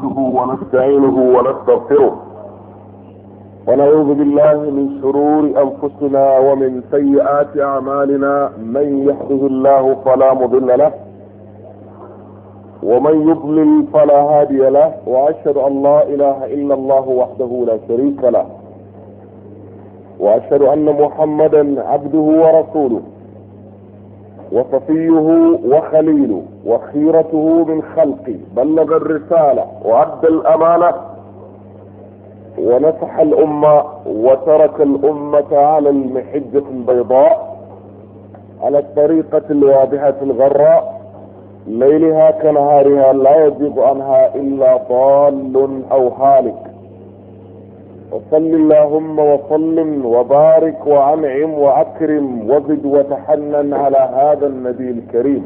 نحمده ونستعينه ونستغفره ونعوذ بالله من شرور انفسنا ومن سيئات اعمالنا. من يهده الله فلا مضل له ومن يضلل فلا هادي له، واشهد ان لا اله الا الله وحده لا شريك له، واشهد ان محمدا عبده ورسوله وصفيه وخليله وخيرته من خلقه، بلغ الرسالة وأدى الأمانة ونصح الأمة وترك الأمة على المحجة البيضاء على الطريقة الواضحة الغراء، ليلها كنهارها لا يزيغ عنها إلا ضال أو هالك. وصل اللهم وسلم وبارك وانعم واكرم وزد وتحنن على هذا النبي الكريم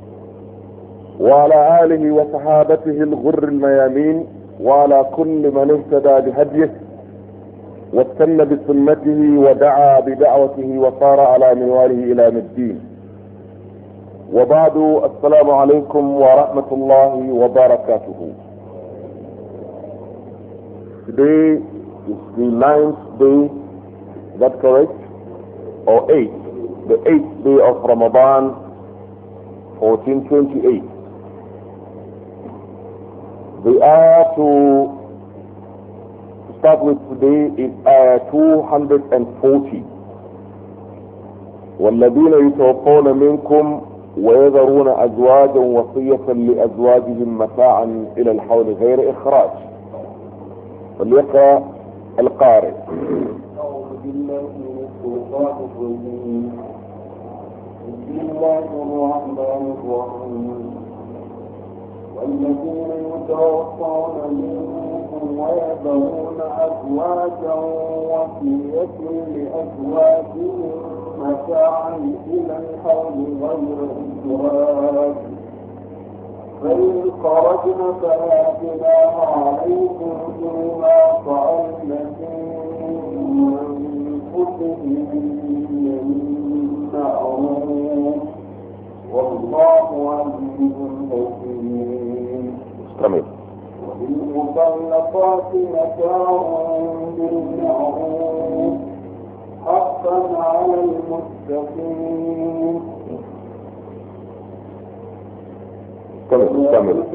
وعلى آله وصحابته الغر الميامين، وعلى كل من اهتدى بهديه واستنى بسنته ودعا بدعوته وصار على منواله الى الدين. وبعد، السلام عليكم ورحمة الله وبركاته. Today is the 9th day, is that correct? Or 8th? The 8th day of Ramadan 1428. The ayah to start with today is ayah 240. والذين يتوفون منكم ويذرون أزواجا وصية لأزواجهم متاعا إلى الحول غير إخراج. فليقرأ القارئ. أعوذ بالله من الشيطان الرجيم. بسم الله الرحمن الرحيم. والذين يتوفون منكم ويذرون أزواجا وصية لأزواجهم متاعا إلى الحول غير إخراج، فإن خرجن فلا جناح عليكم فيما فعلن في أنفسهن من معروف، والله عزيز حكيم. وللمطلقات متاع بالمعروف حقا على المتقين. استمر.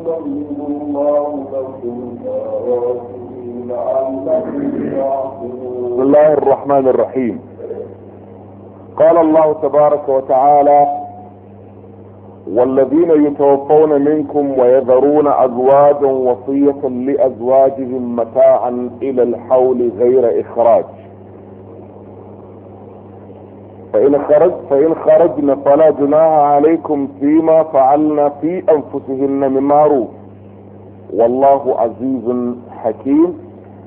بسم الله الرحمن الرحيم. قال الله تبارك وتعالى: والذين يتوفون منكم ويذرون أزواجا وصية لأزواجهم متاعا إلى الحول غير إخراج، فإن خرجن فلا جناح عليكم فيما فعلن في أنفسهن من معروف، والله عزيز حكيم.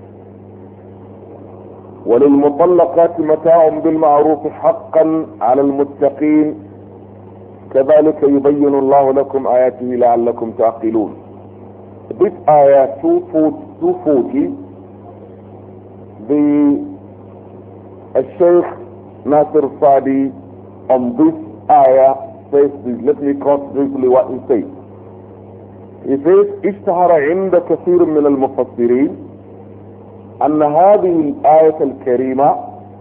وللمطلقات متاع بالمعروف حقا على المتقين، كذلك يبين الله لكم آياته لعلكم تعقلون. This ayah 240, the Sheikh Nasir Sadi on this ayah says this. Let me quote briefly what he says. He says: اشتهر عند كثير من المفسرين أن هذه الآية الكريمة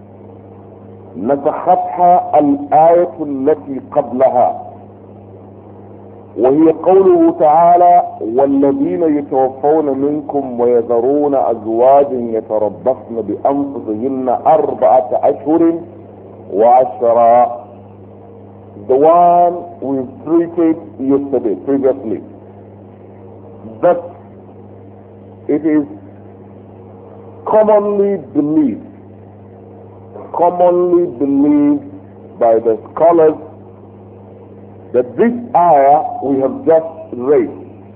نسختها الآية التي قبلها، وهي قوله تعالى: والذين يتوفون منكم ويذرون أزواج يتربصن بأنفسهن 4 أشهر وعشرا. The one we treated yesterday, previously, that it is commonly believed by the scholars that this ayah we have just read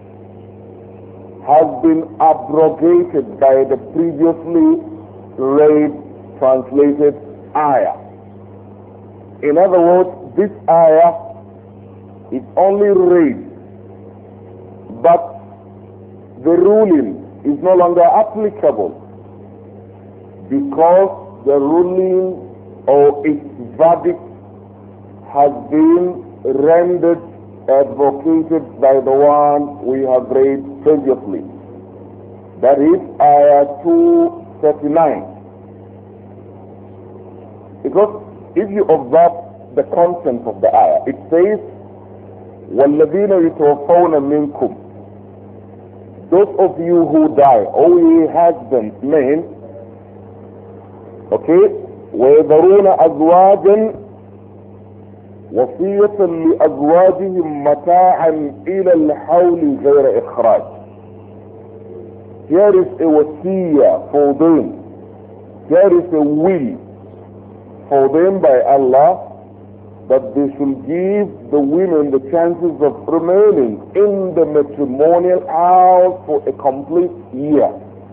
has been abrogated by the previously read translated ayah. In other words, this ayah is only read, but the ruling is no longer applicable because the ruling or its verdict has been rendered advocated by the one we have read previously. That is ayah 239. Because if you observe the content of the ayah, it says, وَالَّذِينَ يُتَوَفَّوْنَ مِنْكُمْ, those of you who die, O ye husbands, men, okay, وَيَذَرُونَ أَزْوَاجًا وَصِيَّةً لِأَزْوَاجِهِمْ مَتَاعًا إِلَى الْحَوْلِ غَيْرَ إِخْرَاجٍ. Here is a wasiyah for them. Here is a will for them by Allah that they should give the women the chances of remaining in the matrimonial house for a complete year.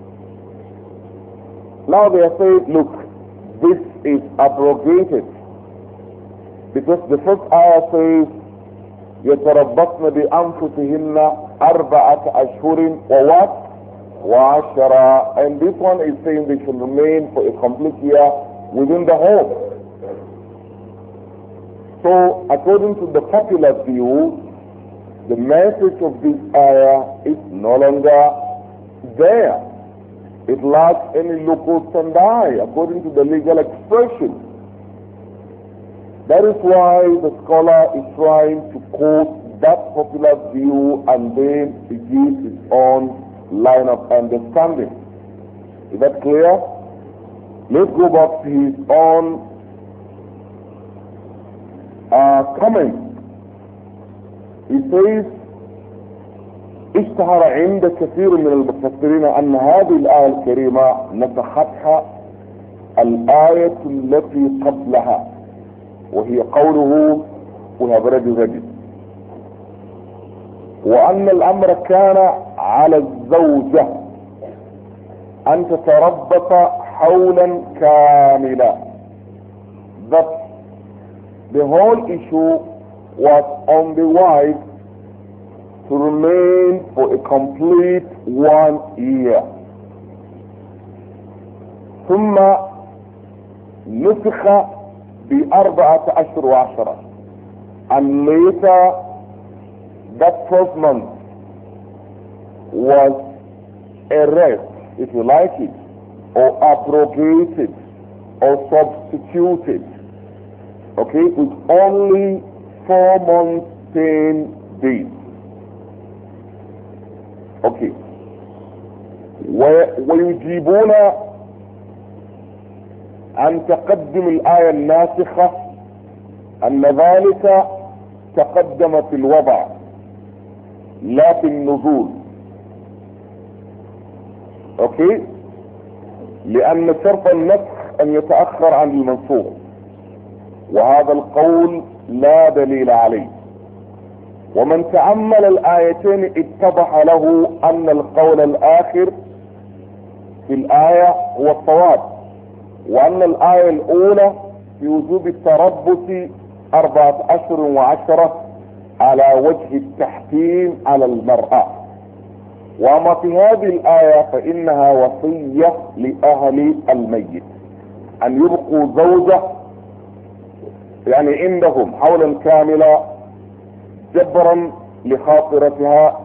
Now they are saying, look, this is abrogated. Because the first ayah says, يَتَرَبَّصْنَ بِأَنفُسِهِنَّ أَرْبَعَةَ أَشْهُرٍ وَوَاتٍ وَعَشَرًا. And this one is saying they should remain for a complete year within the home. So, according to the popular view, the message of this ayah is no longer there. It lacks any local standi, according to the legal expression. That is why the scholar is trying to quote that popular view and then he gives his own line of understanding. Is that clear? Let's go back to his own comment. He says, اشتهر عند كثير من المفسرين أن هذه الآية الكريمة نسختها الآية التي قبلها وهي قوله we have already وأن الأمر كان على الزوجة أن تتربص حولا كاملا. That the whole issue was on the wife to remain for a complete 1 year. ثم نسخ ب4 أشهر و10. And later that 12 months was erased, if you like it, or abrogated, or substituted, okay, with only 4 months, 10 days. Okay. ويجيبون عن تقدم الآية الناسخة أن ذلك تقدم في الوضع لا في النزول. اوكي، لأن شرط النسخ أن يتأخر عن المنسوخ، وهذا القول لا دليل عليه. ومن تأمل الآيتين اتضح له أن القول الآخر في الآية هو الصواب، وأن الآية الأولى في وجوب التربص 4 أشهر و10 على وجه التحكيم على المرأة. وأما في هذه الآية فإنها وصية لأهل الميت أن يبقوا زوجة يعني عندهم حولا كاملا جبرا لخاطرتها،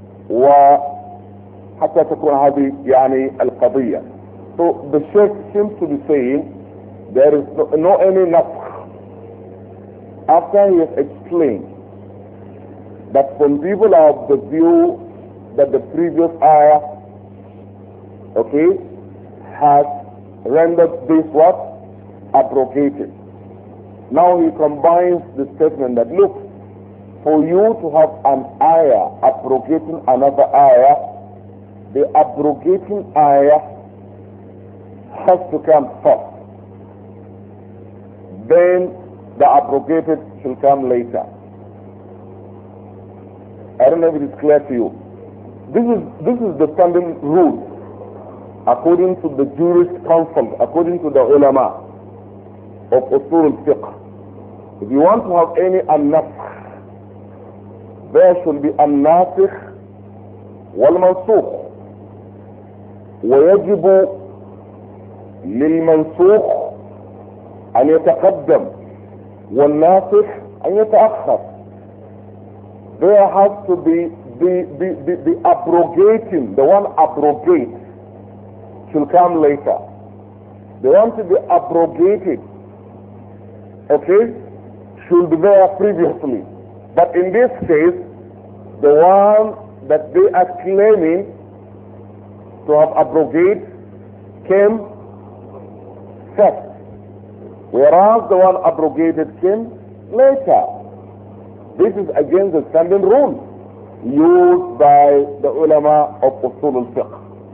وحتى تكون هذه يعني القضية. So the Sheikh seems to be saying there is no any nafkh. After he has explained that some people are of the view that the previous ayah, okay, has rendered this what? Abrogated. Now he combines the statement that, look, for you to have an ayah abrogating another ayah, the abrogating ayah has to come first. Then the abrogated shall come later. I don't know if it is clear to you. This is the standing rule according to the jurist council, according to the ulama of usul al-fiqh. If you want to have any an-nafkh, there should be an-nasikh wal-mansukh. ويجب للمنسوخ أن يتقدم والناسخ أن يتأخر. There has to be the abrogating, the one abrogate should come later. The one to be abrogated, okay, should be there previously. But in this case, the one that they are claiming to have abrogated came first, whereas the one abrogated came later. This is against the standing rule used by the ulama of usul al-fiqh.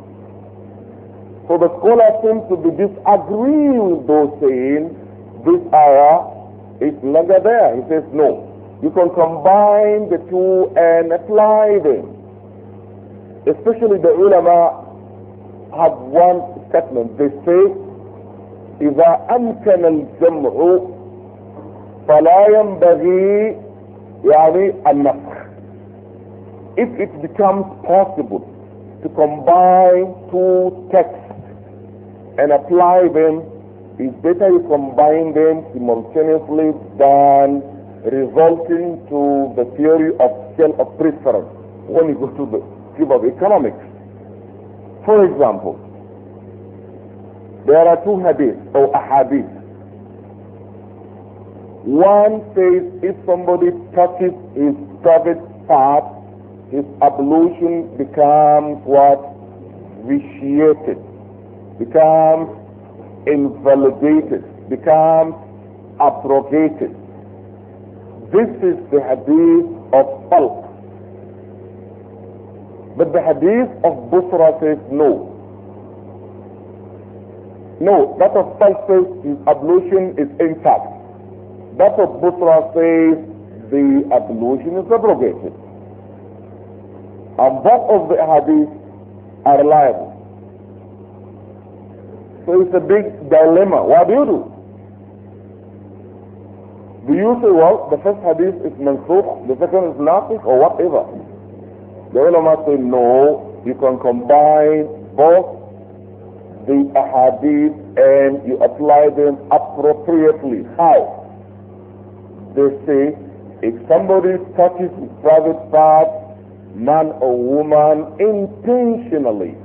So the scholars seem to be disagreeing with those saying this ayah is longer there. He says no. You can combine the two and apply them. Especially the ulama have one statement. They say إذا أمكن الجمع فلا ينبغي يعني النسخ. If it becomes possible to combine two texts and apply them, it's better you combine them simultaneously than resulting to the theory of scale of preference when you go to the field of economics. For example, there are two hadiths or ahadith. One says if somebody touches his private part, his ablution becomes what? Vitiated, becomes invalidated, becomes abrogated. This is the hadith of Talq. But the hadith of Busra says no. No, that of Talq says his ablution is intact. That of Busra says the ablution is abrogated. And both of the hadith are reliable. So it's a big dilemma. What do? Do you say, well, the first hadith is mansukh, the second is nasikh, or whatever? The ulama say, no, you can combine both the ahadith and you apply them appropriately. How? They say, if somebody touches his private part, man or woman, intentionally,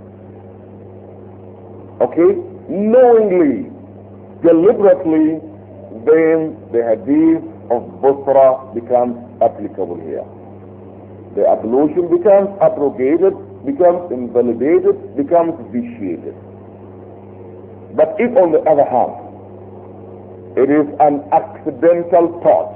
okay, knowingly, deliberately, then the hadith of Busra becomes applicable here. The ablution becomes abrogated, becomes invalidated, becomes vitiated. But if on the other hand, it is an accidental touch,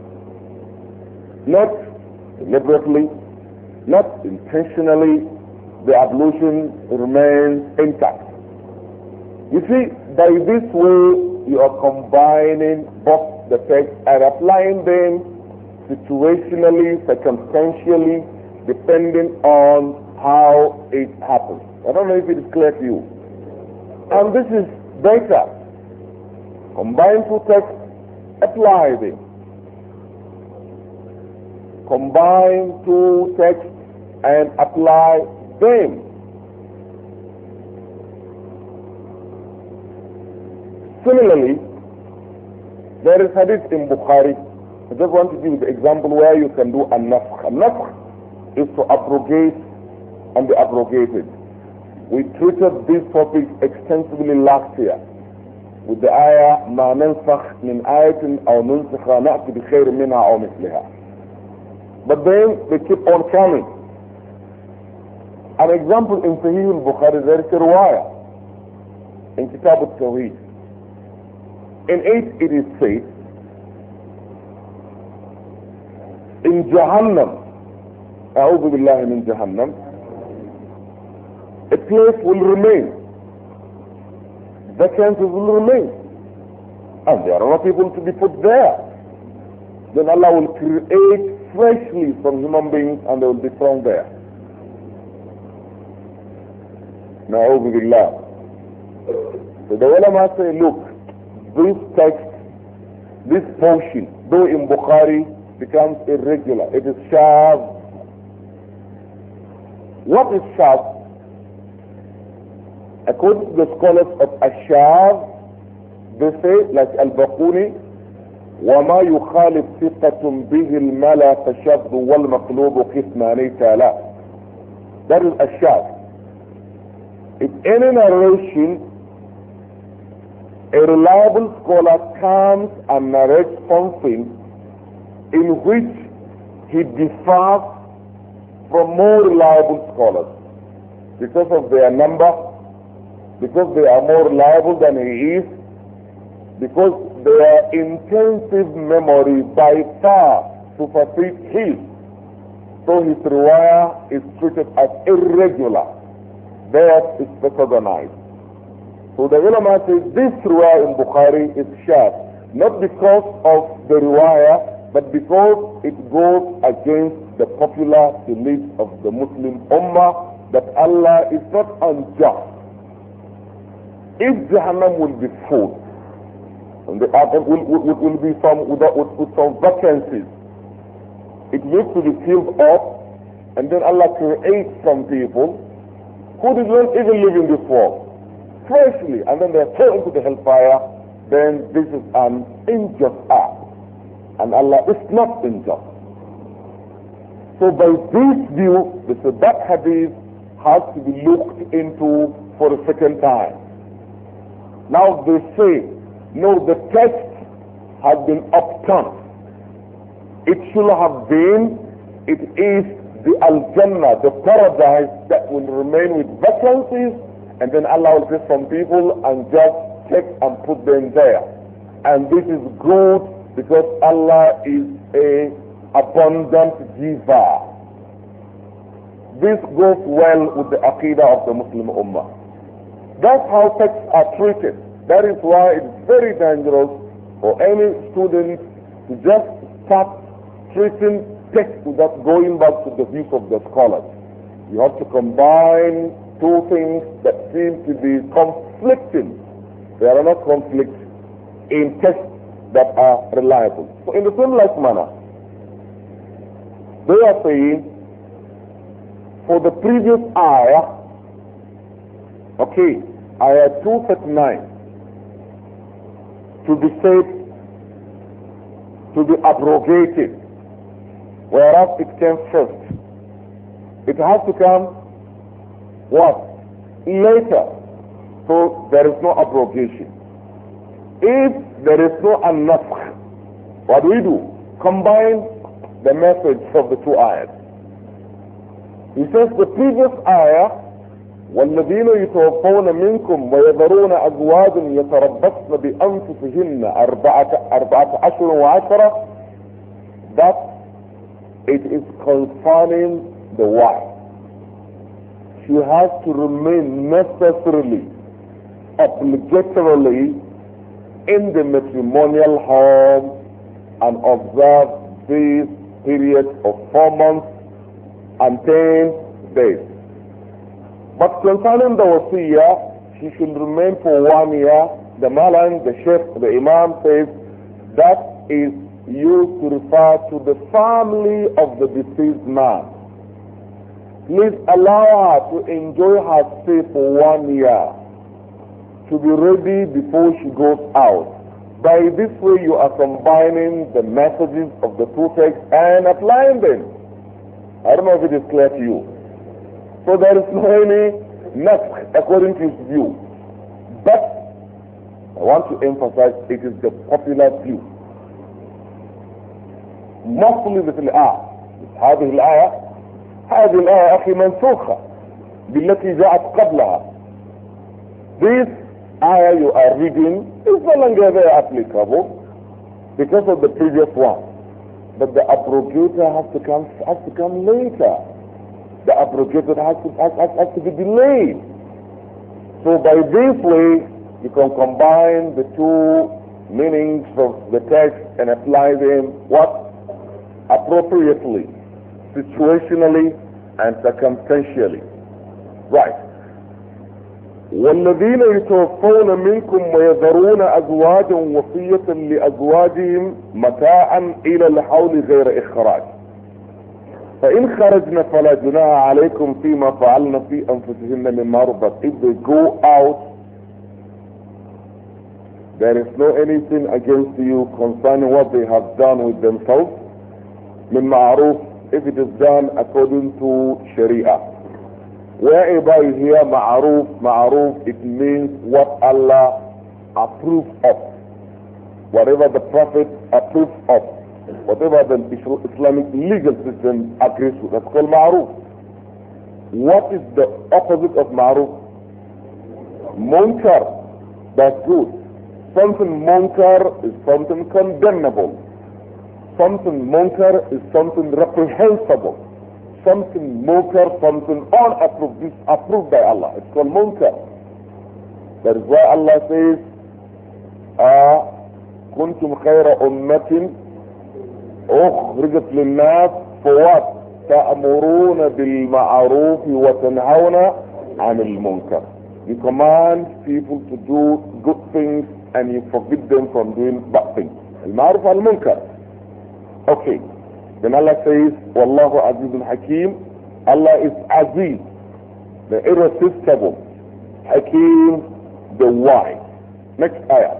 not deliberately, not intentionally, the ablution remains intact. You see, by this way, you are combining both the text and applying them situationally, circumstantially, depending on how it happens. I don't know if it is clear to you. And this is better. Combine two texts, apply them. Combine two texts and apply them. Similarly, there is hadith in Bukhari. I just want to give you the example where you can do a nafkh. A nafkh is to abrogate and be abrogated. We treated this topic extensively last year with the ayah ما ننسخ من آية أو ننسخها نأتي بخير منها أو مثلها. But then they keep on coming. An example in Sahih al-Bukhari, there is a riwayah in Kitab al-Tawheed. In it is said, in Jahannam, أعوذ بالله من Jahannam, a place will remain. Vacancies will remain. And there are not people to be put there. Then Allah will create freshly from human beings and they will be thrown there. Na'udhu billah. So the ulama say, look, this text, this portion, though in Bukhari, becomes irregular. It is shadh. What is shadh? According to the scholars of Ashab, they say, like Al-Baquni, وما يخالف ثقة به الملا فشذ والمقلوب قسمان تالا. That is a shad. If any narration, a reliable scholar comes and narrates something in which he differs from more reliable scholars because of their number, because they are more reliable than he is, because their intensive memory by far supersedes his. So his riwayah is treated as irregular. Theirs is disorganized. So the ulama says this riwayah in Bukhari is shadh, not because of the riwayah, but because it goes against the popular belief of the Muslim Ummah that Allah is not unjust. If Jahannam will be full, and the earth will be with some vacancies, it needs to be filled up, and then Allah creates some people who did not even live in this world freshly, and then they are thrown into the hellfire. Then this is an unjust act, and Allah is not unjust. So by this view, that hadith has to be looked into for a second time. Now they say, no, the text has been upturned. It should have been, it is the Al-Jannah, the paradise that will remain with vacancies, and then Allah will take some people and just take and put them there. And this is good because Allah is a abundant giver. This goes well with the Aqidah of the Muslim Ummah. That's how texts are treated. That is why it's very dangerous for any student to just start treating text without going back to the views of the scholars. You have to combine two things that seem to be conflicting. There are not conflicts in texts that are reliable. So in the same like manner, they are saying for the previous ayah, okay, ayah 239, to be said, to be abrogated, whereas it came first. It has to come what? Later. So there is no abrogation. If there is no an-nasakh, what do? Combine the message of the two ayahs. He says the previous ayah, والذين يتوفون منكم ويذرون أزواج يتربصن بأنفسهن أربعة أشهر وعشرة, that it is concerning the wife. She has to remain necessarily, obligatorily in the matrimonial home and observe this period of 4 months and 10 days. But concerning the wasiyah, she should remain for 1 year. The Malan, the Sheikh, the Imam says that is used to refer to the family of the deceased man. Please allow her to enjoy her stay for 1 year, to be ready before she goes out. By this way you are combining the messages of the two texts and applying them. I don't know if it is clear to you. So there is no any nasakh according to his view. But I want to emphasize it is the popular view. Mostly مثل هذه الآية أخي منسوخة بالتي جاءت قبلها. This ayah you are reading is no longer very applicable because of the previous one. But the abrogator has to come later. The abrogator has to be delayed. So by this way, you can combine the two meanings of the text and apply them what? Appropriately, situationally and circumstantially. Right. والذين يتوفون منكم ويذرون أزواجا وصية لأزواجهم متاعا إلى الحول غير إخراج فإن خرجنا فلا جناح عليكم فيما فعلنا في أنفسهن من معروف. If they go out There is no anything against you concerning what they have done with themselves. Min ma'ruf, if it is done according to Sharia. Wherever you hear ma'ruf, ma'ruf, it means what Allah approves of. Whatever the Prophet approves of. Whatever the Islamic legal system agrees with. That's called ma'ruf. What is the opposite of ma'ruf? Munkar. That's good. Something munkar is something condemnable. Something munkar is something reprehensible. Something munkar, something unapproved, disapproved by Allah. It's called munkar. That is why Allah says, كنتم خير أمة أخرجت للناس for what? تأمرون بالمعروف وتنهون عن المنكر. You command people to do good things and you forbid them from doing bad things. المعروف والمنكر. Okay. Then Allah says, Wallahu Azizun Hakim. Allah is Aziz, the irresistible. Hakim, the wise. Next ayah.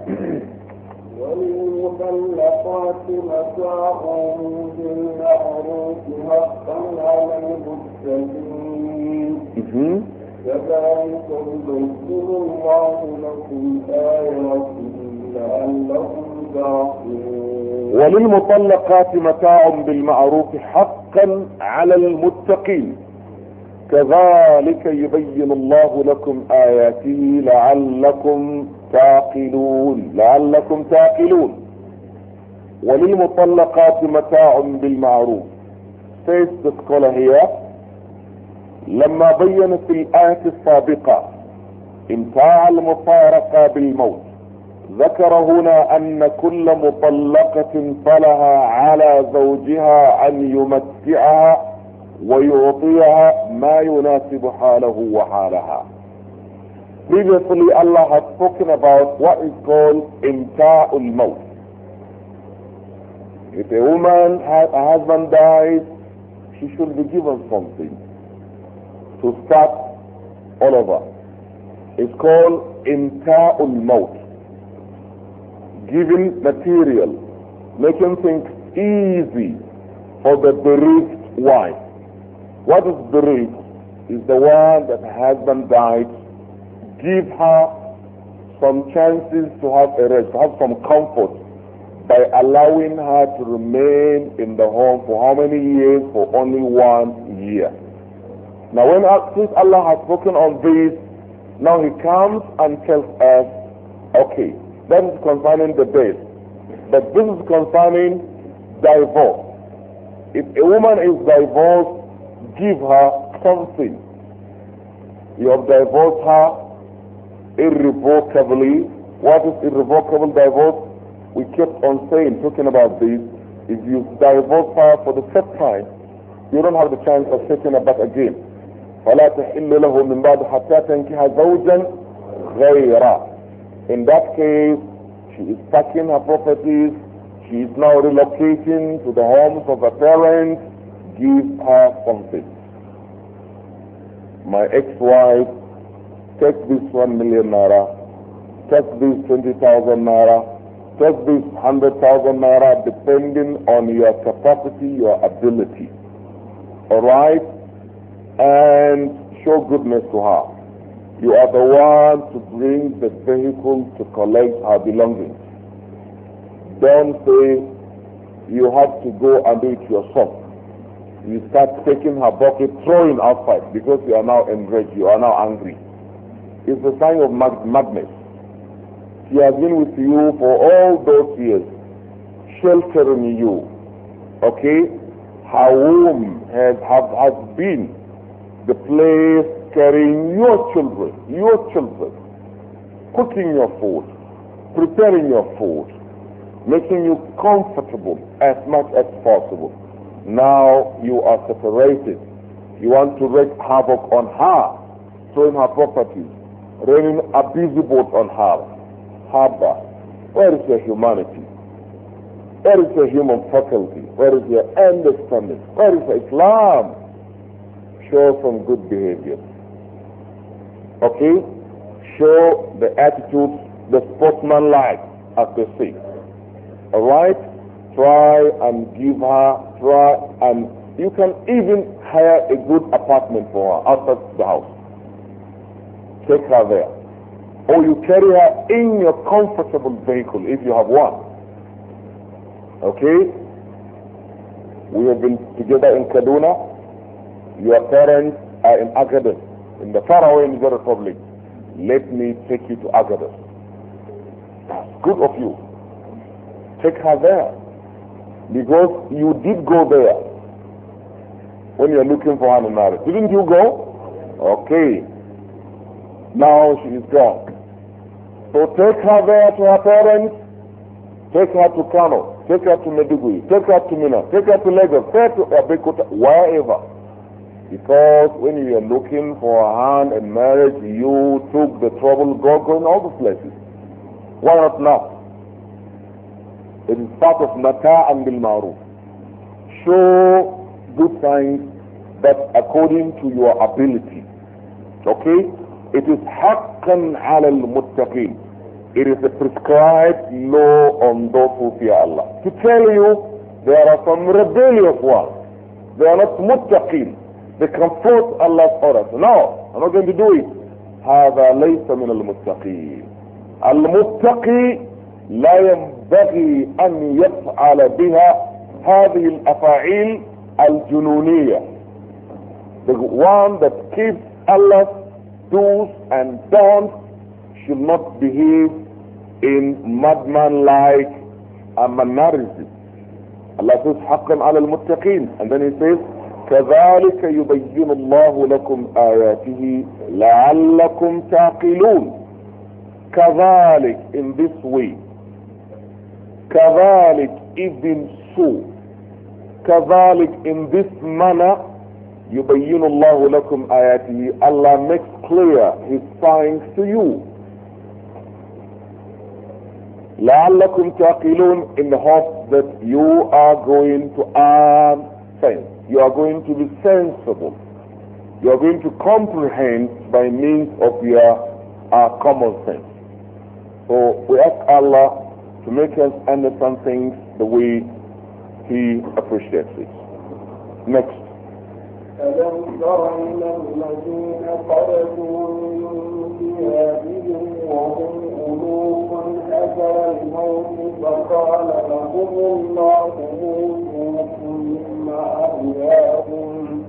وللمطلقات متاع بالمعروف حقا على المتقين كذلك يبين الله لكم آياته لعلكم تعقلون. وللمطلقات متاع بالمعروف حقا على المتقين كذلك يبين الله لكم آياته لعلكم تعقلون. وللمطلقات متاع بالمعروف. says the scholar here لما بين في الآية السابقة امتاع المفارقة بالموت ذكر هنا أن كل مطلقة فلها على زوجها أن يمتعها ويعطيها ما يناسب حاله وحالها. Previously Allah had spoken about what is called imta'ul maut. If a woman, a husband dies, she should be given something to start all over. It's called imta'ul maut. Giving material, making things easy for the bereaved wife. What is bereaved? Is the one that her husband died. Give her some chances to have a rest, to have some comfort by allowing her to remain in the home for how many years? For only 1 year. Now since Allah has spoken on this, now He comes and tells us, okay, that is concerning the death, but this is concerning divorce. If a woman is divorced, give her something. You have divorced her irrevocably. What is irrevocable divorce? We kept on talking about this. If you divorce her for the third time, you don't have the chance of taking her back again. فَلَا تَحِلُّ لَهُ مِنْ بَعْدِ حَتَّى تَنْكِحَ زَوْجًا غَيْرًا. In that case, she is packing her properties. She is now relocating to the homes of her parents. Give her something. My ex-wife, take this 1 million naira, take this 20,000 naira, take this 100,000 naira, depending on your capacity, your ability. Alright? And show goodness to her. You are the one to bring the vehicle to collect her belongings. Don't say you have to go and do it yourself. You start taking her bucket, throwing outside because you are now enraged, you are now angry. It's a sign of madness. She has been with you for all those years, sheltering you. Okay? Her womb has been the place carrying your children, cooking your food, preparing your food, making you comfortable as much as possible. Now you are separated. You want to wreak havoc on her, throwing her properties, raining a busy boat on her. Haba, where is your humanity? Where is your human faculty? Where is your understanding? Where is Islam? Show some good behavior. Okay? Show the attitude the sportsmanlike, as they say. Alright? Try and give her, and you can even hire a good apartment for her outside the house. Take her there. Or you carry her in your comfortable vehicle if you have one. Okay? We have been together in Kaduna. Your parents are in Agadir, in the faraway Niger Republic. Let me take you to Agadir. That's good of you. Take her there. Because you did go there when you're looking for her in marriage. Didn't you go? Okay. Now she is gone. So take her there to her parents. Take her to Kano. Take her to Medugui. Take her to Mina. Take her to Lagos. Take her to Abeokuta. Wherever. Because when you are looking for a hand in marriage, you took the trouble going all the places. Why not now? It is part of mata'an bil ma'ruf. Show good signs that according to your ability. Okay? It is haqqan ala al-muttaqin. It is a prescribed law on those who fear Allah. To tell you, there are some rebellious ones. They are not muttaqin. They can force Allah's orders. No, I'm not going to do it. هذا ليس من المتقين. المتقي لا ينبغي أن يفعل بها هذه الأفاعيل الجنونية. The one that keeps Allah's do's and don'ts should not behave in madman-like mannerisms. Allah says حقا على المتقين, and then he says كذلك يبين الله لكم آياته لعلكم تعقلون. كذلك, in this way. كذلك, even so. كذلك, in this manner. يبين الله لكم آياته, Allah makes clear His signs to you. لعلكم تعقلون, in the hope that you are going to earn sense. You are going to be sensible. You are going to comprehend by means of your common sense. So we ask Allah to make us understand things the way He appreciates it. Next. ألم تر إلى الذين خرجوا من ديارهم وهم ألوف حذر الموت فقال لهم الله موتوا ثم أحياهم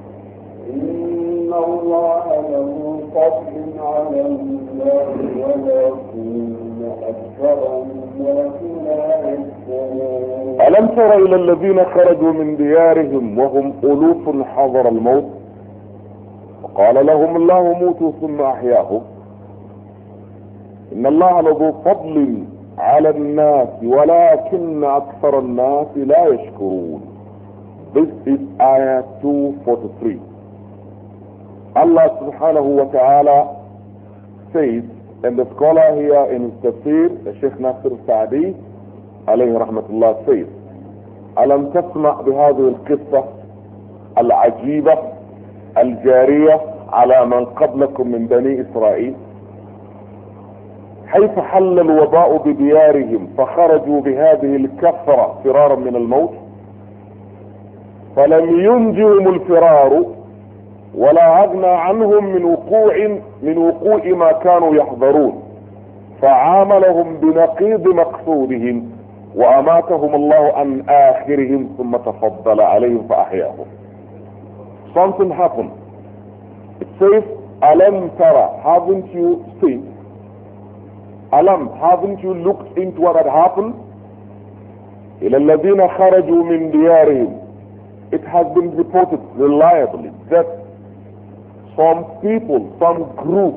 إن الله له فضل على الناس ولكن أكثر الناس لا يشكرون. ألم تر إلى الذين خرجوا من ديارهم وهم ألوف حذر الموت وقال لهم الله موتوا ثم أحياهم إن الله له فضل على الناس ولكن أكثر الناس لا يشكرون. This is ayah 243. Allah subhanahu wa ta'ala says, and the scholar here in his tafsir, Sheikh Nasir Sa'di alayhi rahmatullah, says, ألم تسمع بهذه القصة العجيبة الجارية على من قبلكم من بني إسرائيل حيث حل الوباء بديارهم فخرجوا بهذه الكثرة فرارا من الموت فلم ينجهم الفرار ولا أغنى عنهم من وقوع ما كانوا يحذرون فعاملهم بنقيض مقصودهم وأماتهم الله عن آخرهم ثم تفضل عليهم فأحياهم. Something happened. It says, Alam tara, haven't you seen? Alam, haven't you looked into what had happened? إلى الذين خرجوا من ديارهم. It has been reported reliably that some people, some group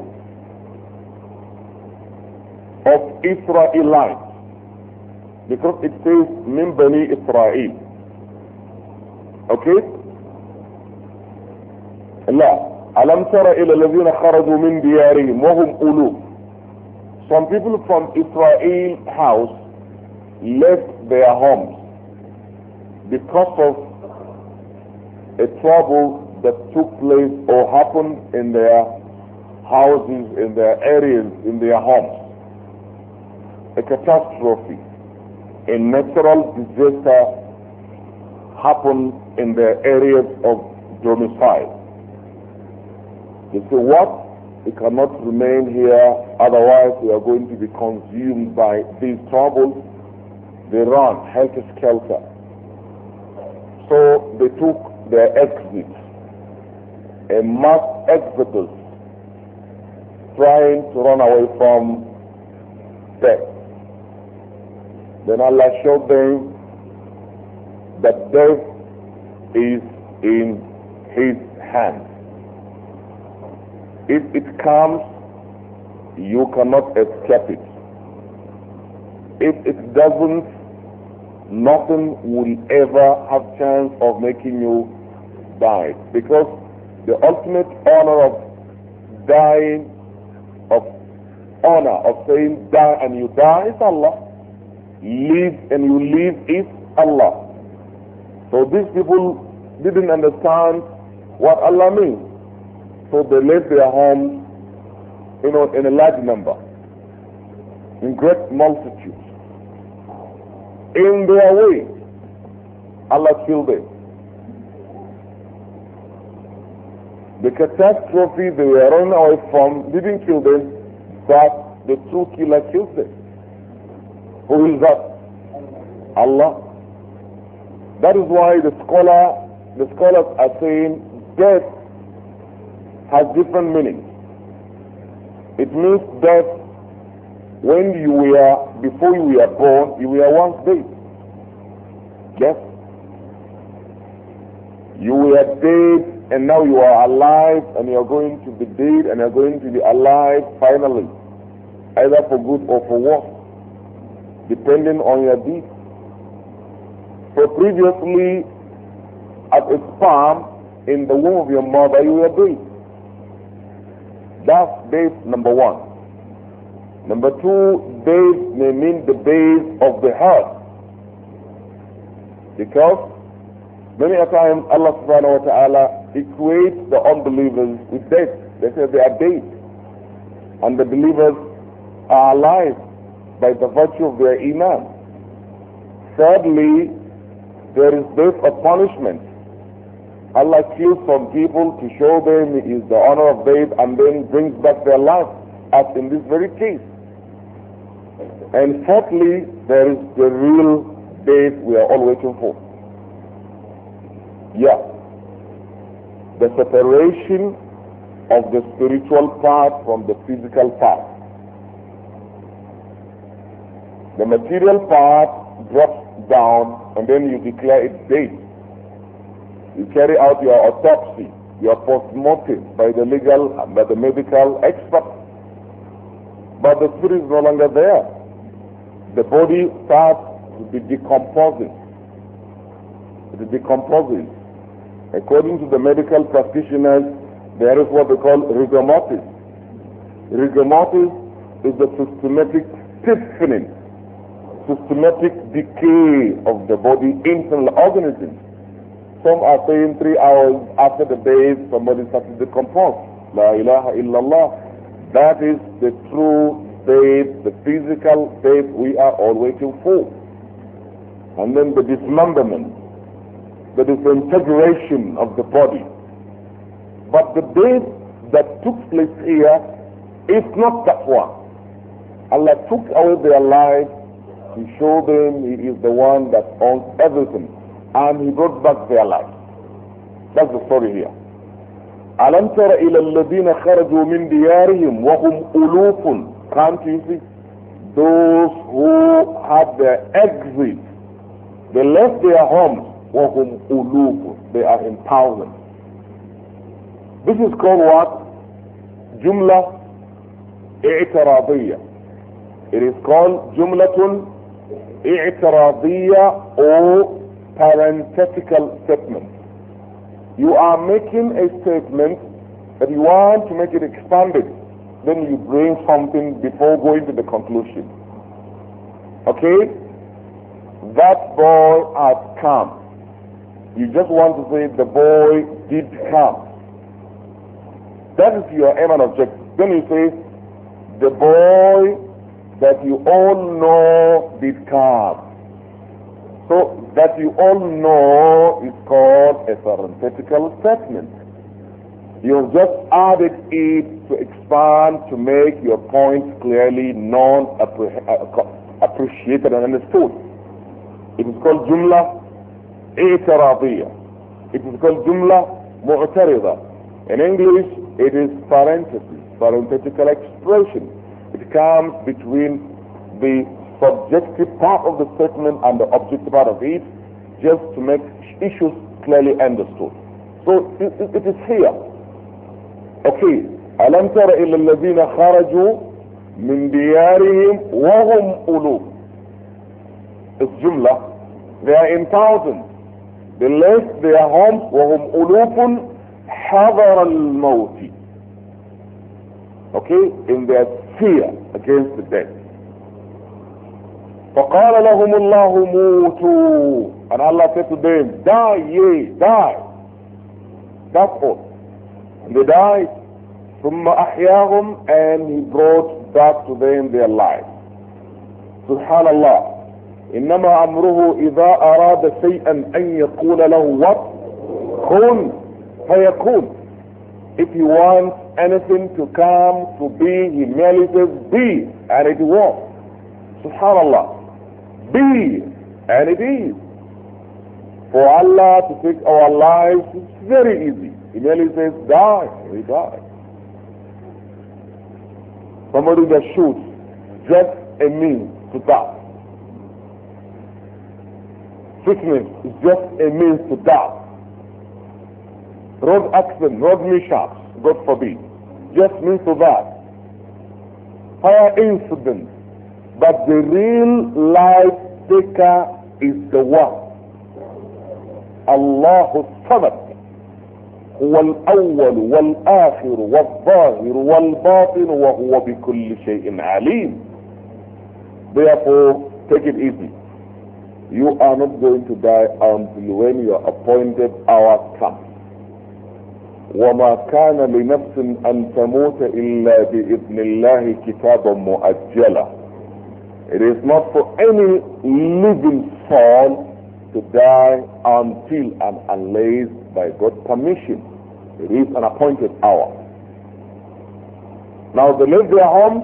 of Israelites, because it says min bani Israel, okay? لا ألم تر إلى الذين خرجوا من ديارهم وهم ألوف. Some people from Israel house left their homes because of a trouble that took place or happened in their houses, in their areas, in their homes. a catastrophe, a natural disaster happen in the areas of domicile. They say, what? We cannot remain here, otherwise we are going to be consumed by these troubles. They run helter-skelter. So they took their exit, a mass exodus, trying to run away from death. Then Allah showed them that death is in His hands. If it comes, you cannot escape it. If it doesn't, nothing will ever have chance of making you die. Because the ultimate honor of dying, of honor of saying die and you die is Allah. Live and you live is Allah. So these people didn't understand what Allah means. So they left their homes, in a large number, in great multitudes. In their way, Allah killed them. The catastrophe they were running away from didn't kill them, but the true killer killed them. Who is that? Allah. That is why the scholars are saying death has different meanings. It means death when before you were born, you were once dead. Yes? You were dead and now you are alive and you are going to be dead and you are going to be alive finally. Either for good or for worse, depending on your deeds. So previously, as a sperm in the womb of your mother, you were dead. That's base number one. Number two, base may mean the base of the heart. Because many a time Allah subhanahu wa ta'ala equates the unbelievers with death. They say they are dead. And the believers are alive by the virtue of their iman. Thirdly, there is death of punishment. Allah kills some people to show them He is the honor of death and then brings back their life, as in this very case. And fourthly, there is the real death we are all waiting for. Yeah. The separation of the spiritual part from the physical part. The material part drops down and then you declare it dead. You carry out your autopsy, your post-mortem by the medical expert. But the spirit is no longer there. The body starts to be decomposing. It is decomposing. According to the medical practitioners, there is what they call rigor mortis. Rigor mortis is the systematic stiffening, systematic decay of the body, internal organisms. Some are saying 3 hours after the bathe, somebody starts to decompose. La ilaha illallah. That is the true bathe, the physical bathe we are all waiting for. And then the dismemberment, the disintegration of the body. But the bathe that took place here is not that one. Allah took away their life to show them He is the one that owns everything. And He brought back their life. That's the story here. أَلَمْ تَرَ إِلَى الَّذِينَ خَرَجُوا مِنْ دِيَارِهِمْ وَهُمْ أُلُوفٌ. Can't you see? Those who had their exit, they left their homes. وَهُمْ أُلُوفٌ. They are in thousands. This is called what? Jumla i'tiradiyya. It is called Jumlatun i'tiradiyya or parenthetical statement. You are making a statement that you want to make it expanded. Then you bring something before going to the conclusion. Okay? That boy has come. You just want to say the boy did come. That is your aim and objective. Then you say the boy that you all know did come. So that you all know is called a parenthetical statement. You've just added it to expand, to make your point clearly known, appreciated and understood. It is called jumla i'tiradiyya. It is called jumla mu'tarida. In English, it is parenthesis, parenthetical expression. It comes between the subjective part of the statement and the objective part of it, just to make issues clearly understood. So it is here. Okay. ألم تر إلى الذين خرجوا من ديارهم وهم ألوف. It's jumla. They are in thousands. They left their homes وهم ألوف حذر الموت. Okay, in their fear against the death. فقال لهم الله موتوا. And Allah said to them, die ye, die. That's all. And they died. ثم أحياهم, and he brought back to them their life. Subhanallah. إنما أمره إذا أراد شيئا أن يقول له what? كن فيكون. If he wants anything to come to be, he merely says be, and it was. Subhanallah. Be, and it is. For Allah to take our lives is very easy. He merely says die, we die. Somebody that shoots, just a means to die. Sickness is just a means to die. Road accident, road mishaps, God forbid, just means to die. Fire incident, but the real life taker is the one. Allah Samad. هو الأول والآخر والظاهر والباطن وهو بكل شيء عليم. Therefore, take it easy. You are not going to die until when your appointed hour comes. وما كان لنفس أن تموت إلا بإذن الله كتابا مؤجلا. It is not for any living soul to die until and unless by God's permission. It is an appointed hour. Now they left their homes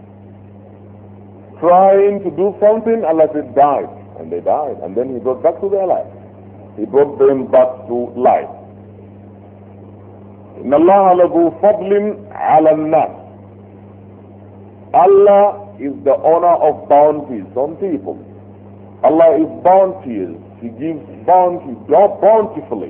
trying to do something. Allah said died, and they died, and then he brought back to their life. He brought them back to life. إن الله له فضل على الناس. Allah is the owner of bounties on people. Allah is bounteous. He gives bounty bountifully.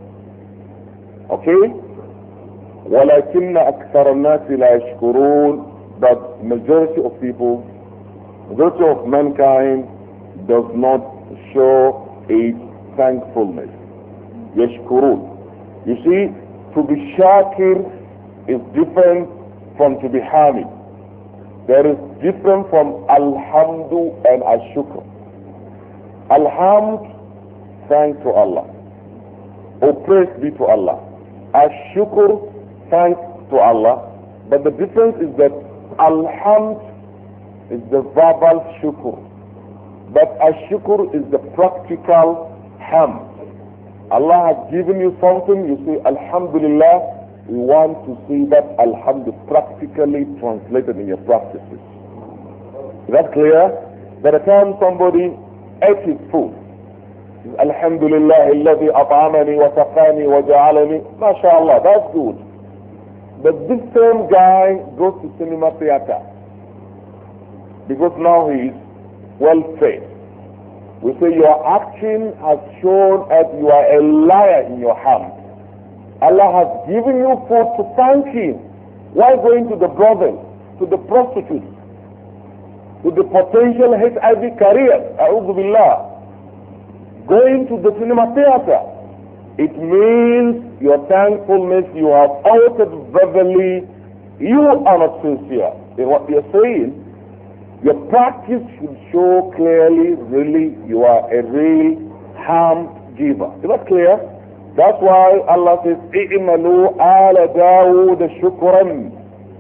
Okay? ولكن أكثر الناس لا يشكرون. But majority of people, majority of mankind does not show its thankfulness. يشكرون. You see, to be shakir is different from to be hamid. There is different from alhamdu and ashukr. Alhamd, thanks to Allah. Oh, praise be to Allah. Ashukr, thanks to Allah. But the difference is that alhamd is the verbal shukr, but ashukr is the practical hamd. Allah has given you something, you say alhamdulillah. We want to see that alhamdulillah practically translated in your practices. Is that clear? By the time somebody ate his food, alhamdulillah alladhi at'amani wa saqani wa ja'alani, mashallah, that's good. But this same guy goes to cinema theater because now he is well fed. We say your action has shown that you are a liar in your hand. Allah has given you food to thank him. Why going to the brothel, to the prostitutes, to the potential HIV carriers, a'udhu billah, going to the cinema theater? It means your thankfulness, you have outed verbally, you are not sincere in what you're saying. Your practice should show clearly, really, you are a real harm giver. Is that clear? That's why Allah says, "I'malu ala Dawood shukran."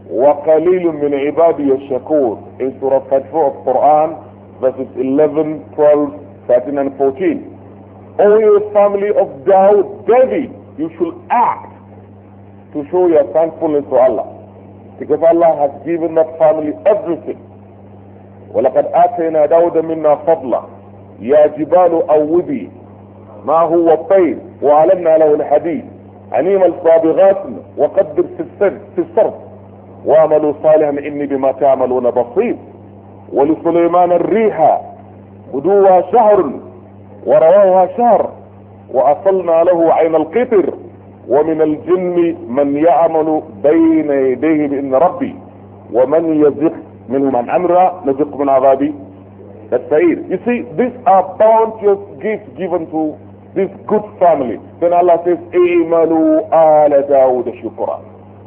وَقَلِيلٌ مِّنْ عِبَادِيَ الشَّكُورِ in Surah 34 of Quran, verses 11, 12, 13 and 14. O you family of David, you should act to show your thankfulness to Allah. Because Allah has given that family everything. وَلَقَدْ آتَيْنَا دَاوُدَ مِنَّا فَضْلًا يَا جِبَالُ أَوِّبِي مَا هُوَ الطَّيْرُ وَعَلَمْنَا لَهُ الْحَدِيدَ أَنِيمَ الصَّابِغَاتِ وَقَدِّرْ في الصَّرْفِ وَاعْمَلُوا صَالِحًا إِنِّي بِمَا تَعْمَلُونَ بَصِيرٌ وَلِسُلَيْمَانَ الرِّيحَ غُدُوُّهَا شَهْرٌ ورواها شهر وأصلنا له عين القطر ومن الجن من يعمل بين يديه بإذن ربي ومن يزق منهم عن أمره نزق من عذابي السعير. You see, these are bounteous gifts given to this good family. Then Allah says, إِعْمَلُوا آلَ دَاوُدَ شُكْرًا.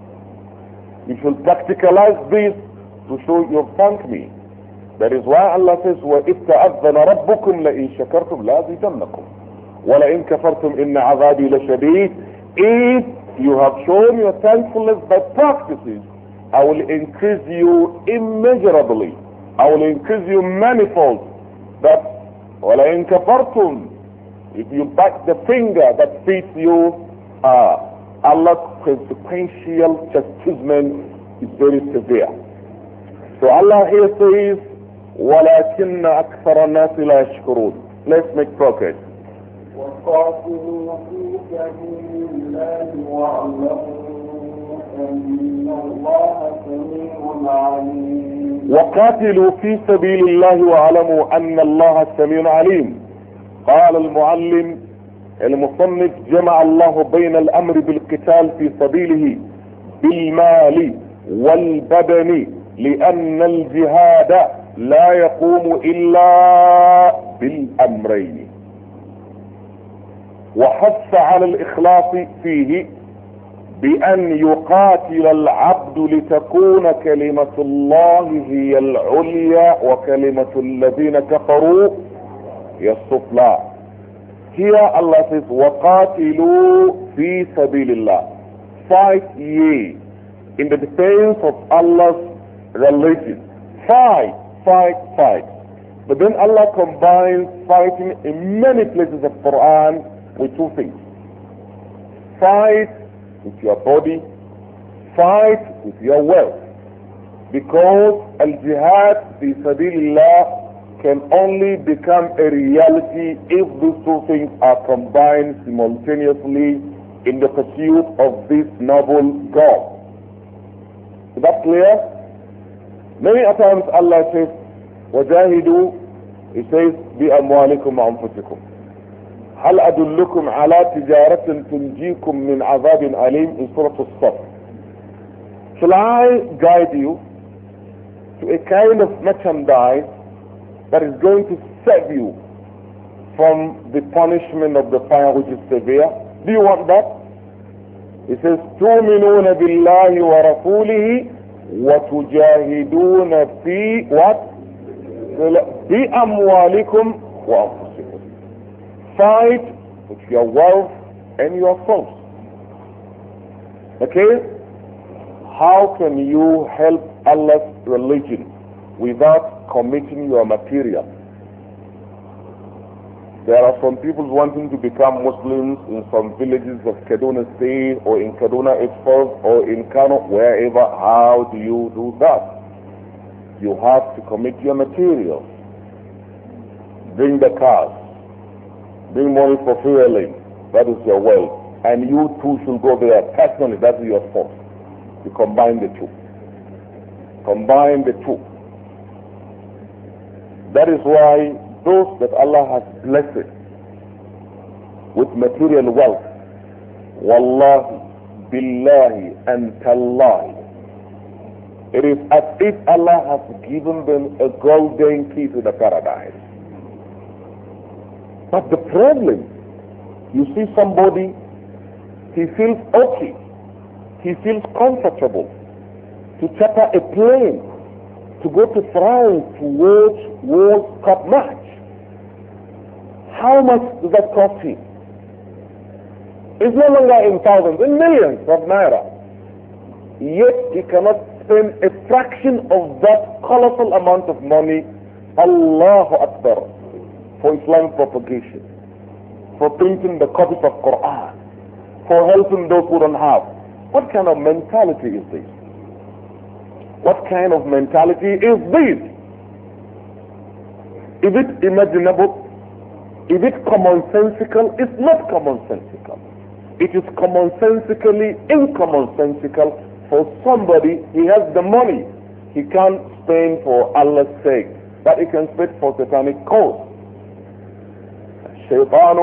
You should practicalize this to show you thank me. That is why Allah says, وَإِذْ تَأَذَّنَ رَبُّكُمْ لَإِنْ شَكَرْتُمْ لَأَزِيدَنَّكُمْ وَلَإِنْ كَفَرْتُمْ إِنَّ عَذَابِي لَشَدِيدٌ. If you have shown your thankfulness by practices, I will increase you immeasurably. I will increase you manifold. That وَلَإِنْ كَفَرْتُمْ, if you bite the finger that feeds you, Allah's consequential chastisement is very severe. So Allah here says, وَلَكِنَّ أَكْثَرَ النَّاسِ لَا يَشْكُرُونَ. Let's make progress. وَقَاتِلُوا فِي سَبِيلِ اللَّهِ وَاعْلَمُوا أَنَّ اللَّهَ سَمِيعٌ عَلِيمٌ. وَقَاتِلُوا فِي سَبِيلِ اللَّهِ وَاعْلَمُوا أَنَّ اللَّهَ سَمِيعٌ عَلِيمٌ. قال المعلم المصنف جمع الله بين الأمر بالقتال في سبيله بالمال والبدن لأن الجهاد لا يقوم إلا بالأمرين. وحث على الإخلاص فيه بأن يقاتل العبد لتكون كلمة الله هي العليا وكلمة الذين كفروا هي السفلى. Here Allah says, وَقَاتِلُوا فِي سَبِيلِ اللَّهِ. Fight ye in the defense of Allah's religion. Fight, fight, fight. But then Allah combines fighting in many places of Quran with two things. Fight with your body, fight with your wealth. Because al-jihad fi sabilillah can only become a reality if these two things are combined simultaneously in the pursuit of this noble goal. Is that clear? Many times Allah says, وَجَاهِدُوا, He says, بِأَمْوَالِكُمْ وَأَنفُسِكُمْ هَلْ أَدُلُّكُمْ عَلَى تِجَارَةٍ تُنْجِيكُمْ مِنْ عَذَابٍ أَلِيمٍ in Surah As-Saff. Shall I guide you to a kind of merchandise that is going to save you from the punishment of the fire which is severe? Do you want that? It says, تُؤْمِنُونَ بِاللَّهِ وَرَسُولِهِ وَتُجَاهِدُونَ فِي what? بِأَمْوَالِكُمْ وَأَنفُسِكُمْ. Fight with your wealth and your souls. Okay? How can you help Allah's religion without committing your material? There are some people wanting to become Muslims in some villages of Kaduna State or in Kaduna Express or in Kano, wherever. How do you do that? You have to commit your material. Bring the cars. Bring money for fueling. That is your wealth. And you too should go there personally. That is your force. You combine the two. Combine the two. That is why those that Allah has blessed with material wealth, wallahi, billahi, and tallahi, it is as if Allah has given them a golden key to the paradise. But the problem, you see somebody, he feels okay, he feels comfortable to charter a plane to go to France to watch World Cup match. How much does that cost him? It's no longer in thousands, in millions of naira. Yet he cannot spend a fraction of that colossal amount of money, Allahu Akbar, for Islamic propagation, for printing the copies of Quran, for helping those who don't have. What kind of mentality is this? What kind of mentality is this? Is it imaginable? Is it commonsensical? It's not commonsensical. It is commonsensically incommonsensical for somebody. He has the money. He can't spend for Allah's sake, but he can spend for satanic cause. الشيطان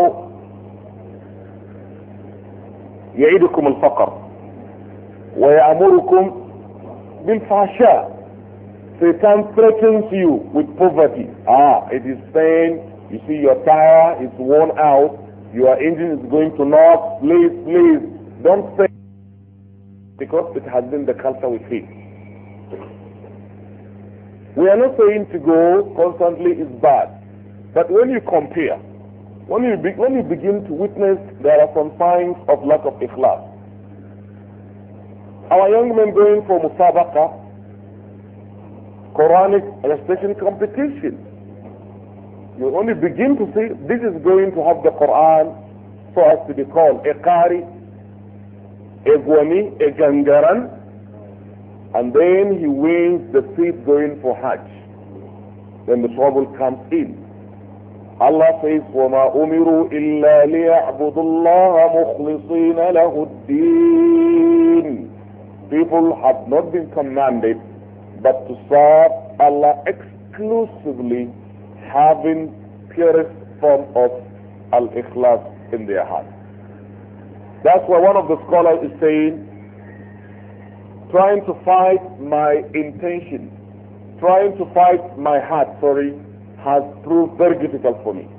يعيدكم الفقر ويأمركم بالفحشاء. Satan threatens you with poverty. It is saying, you see your tire is worn out, your engine is going to knock, please, don't say, because it has been the culture with him. We are not saying to go constantly is bad, but when you compare, when you begin to witness, there are some signs of lack of ikhlas. Our young men going for musabaqa, Quranic recitation competition. You only begin to see this is going to have the Quran so as to be called a Qari, a Gwani, a Gangaran, and then he wins the seat going for Hajj. Then the trouble comes in. Allah says, وَمَا أُمِرُوا إِلَّا لِيَعْبُدُوا اللَّهَ مُخْلِصِينَ لَهُ الدِّينَ. People have not been commanded but to serve Allah exclusively, having purest form of al-ikhlas in their heart. That's why one of the scholars is saying, trying to fight my intention, trying to fight my heart, has proved very difficult for me.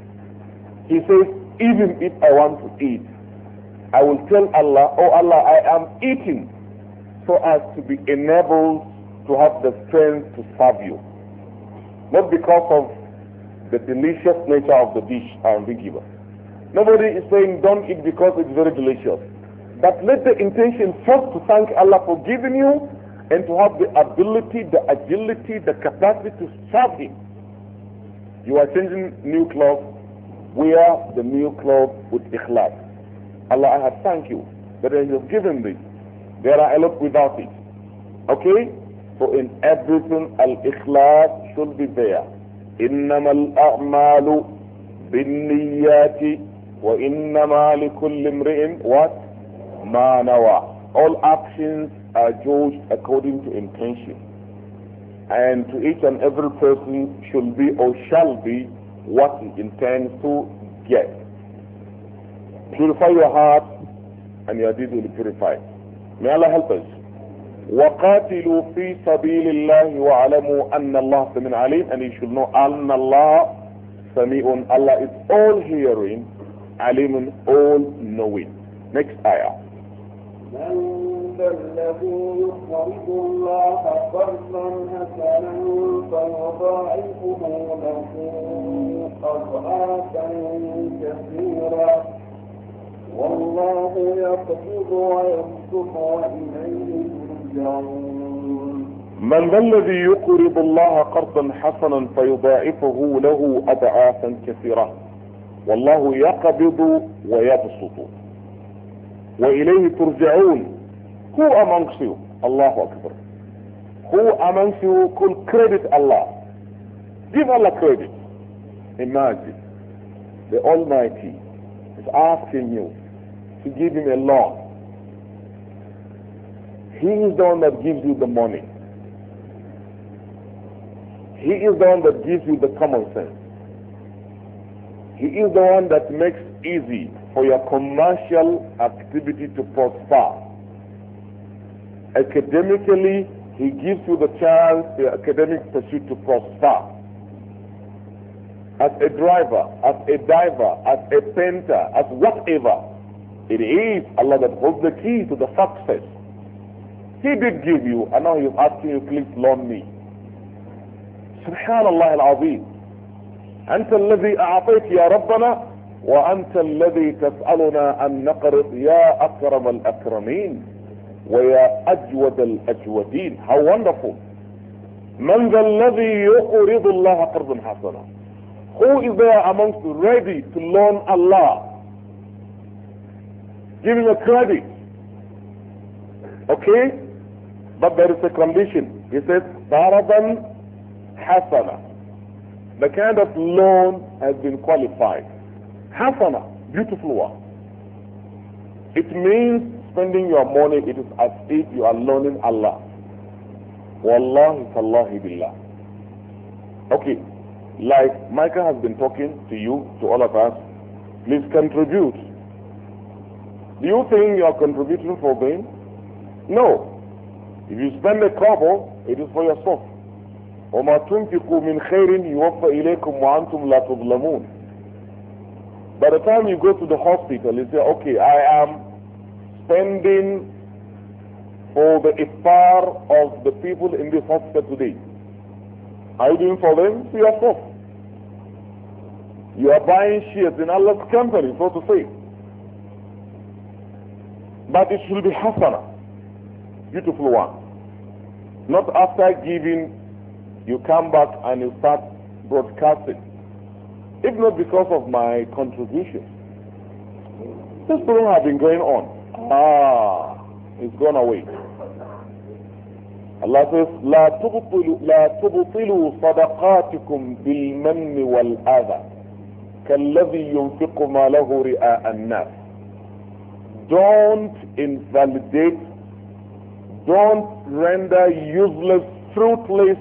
He says, even if I want to eat, I will tell Allah, oh Allah, I am eating so as to be enabled to have the strength to serve you. Not because of the delicious nature of the dish I am being given. Nobody is saying don't eat because it's very delicious. But let the intention first to thank Allah for giving you and to have the ability, the agility, the capacity to serve Him. You are changing new clothes, wear the new clothes with ikhlas. Allah, I have thanked you that you have given this. There are a lot without it. Okay? So in everything, al-ikhlas should be there. إنما الأعمال بالنيات وإنما لكل امرئ what? ما نوى. All actions are judged according to intention. And to each and every person should be or shall be what he intends to get. Purify your heart and your deeds will be purified. May Allah help us. وقاتلوا في سبيل الله واعلموا أن الله سميع عليم, and you should know أن الله سميع, Allah is all hearing, عليم, all knowing. Next ayah. من ذا الذي يقرض الله قرضا حسنا فيضاعفه له أضعافا كثيرة والله يقبض ويبسط وإليه ترجعون. من ذا الذي يقرض الله قرضا حسنا فيضاعفه له أضعافا كثيرة والله يقبض ويبسط وإليه ترجعون. Who amongst you, Allahu Akbar, who amongst you could credit Allah? Give Allah credit. Imagine the Almighty is asking you to give Him a loan. He is the one that gives you the money. He is the one that gives you the common sense. He is the one that makes easy for your commercial activity to prosper. Academically, He gives you the chance for your academic pursuit to prosper. As a driver, as a diver, as a painter, as whatever, it is Allah that holds the key to the success. He did give you, and now He's asking you, please loan me. Subhanallah al-Azim. أنت الذي أعطيت يا ربنا وأنت الذي تسألنا أن نقرض يا أكرم الأكرمين. وَيَا أَجْوَدَ الْأَجْوَدِينَ. How wonderful. مَنْ ذَا الَّذِي يُقْرِضُ اللَّهَ قَرْضًا حَسَنًا. Who is there amongst you ready to loan Allah? Give him a credit. Okay? But there is a condition. He says, قَرْضًا حَسَنًا. The kind of loan has been qualified. Hasana, beautiful one. It means spending your money, it is as if you are loaning Allah. Wallahi tallahi billah. Okay, like Micah has been talking to you, to all of us, please contribute. Do you think you are contributing for gain? No. If you spend a couple, it is for yourself. وَمَا تُنْفِقُوا مِنْ خَيْرٍ يُوَفَّ إِلَيْكُمْ وَأَنْتُمْ لَا تُظْلَمُونَ. By the time you go to the hospital, you say, okay, I am spending for the iftar of the people in this hospital today. Are you doing for them? For yourself. You are buying shares in Allah's company, so to say. But it should be hasana, beautiful one. Not after giving, you come back and you start broadcasting. If not because of my contribution. This problem has been going on. It's gone away. Allah says, لا تبطلوا صدقاتكم بالمن والأذى كالذي ينفق ماله رئاء الناس. Don't invalidate, don't render useless, fruitless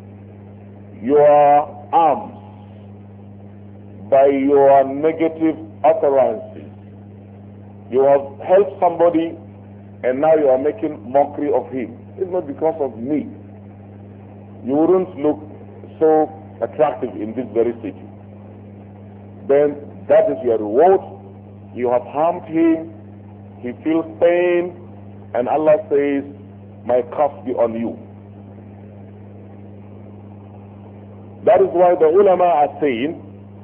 your alms by your negative utterances. You have helped somebody and now you are making mockery of him. It's not because of me. You wouldn't look so attractive in this very city. Then that is your reward. You have harmed him. He feels pain. And Allah says, my curse be on you. That is why the ulama are saying,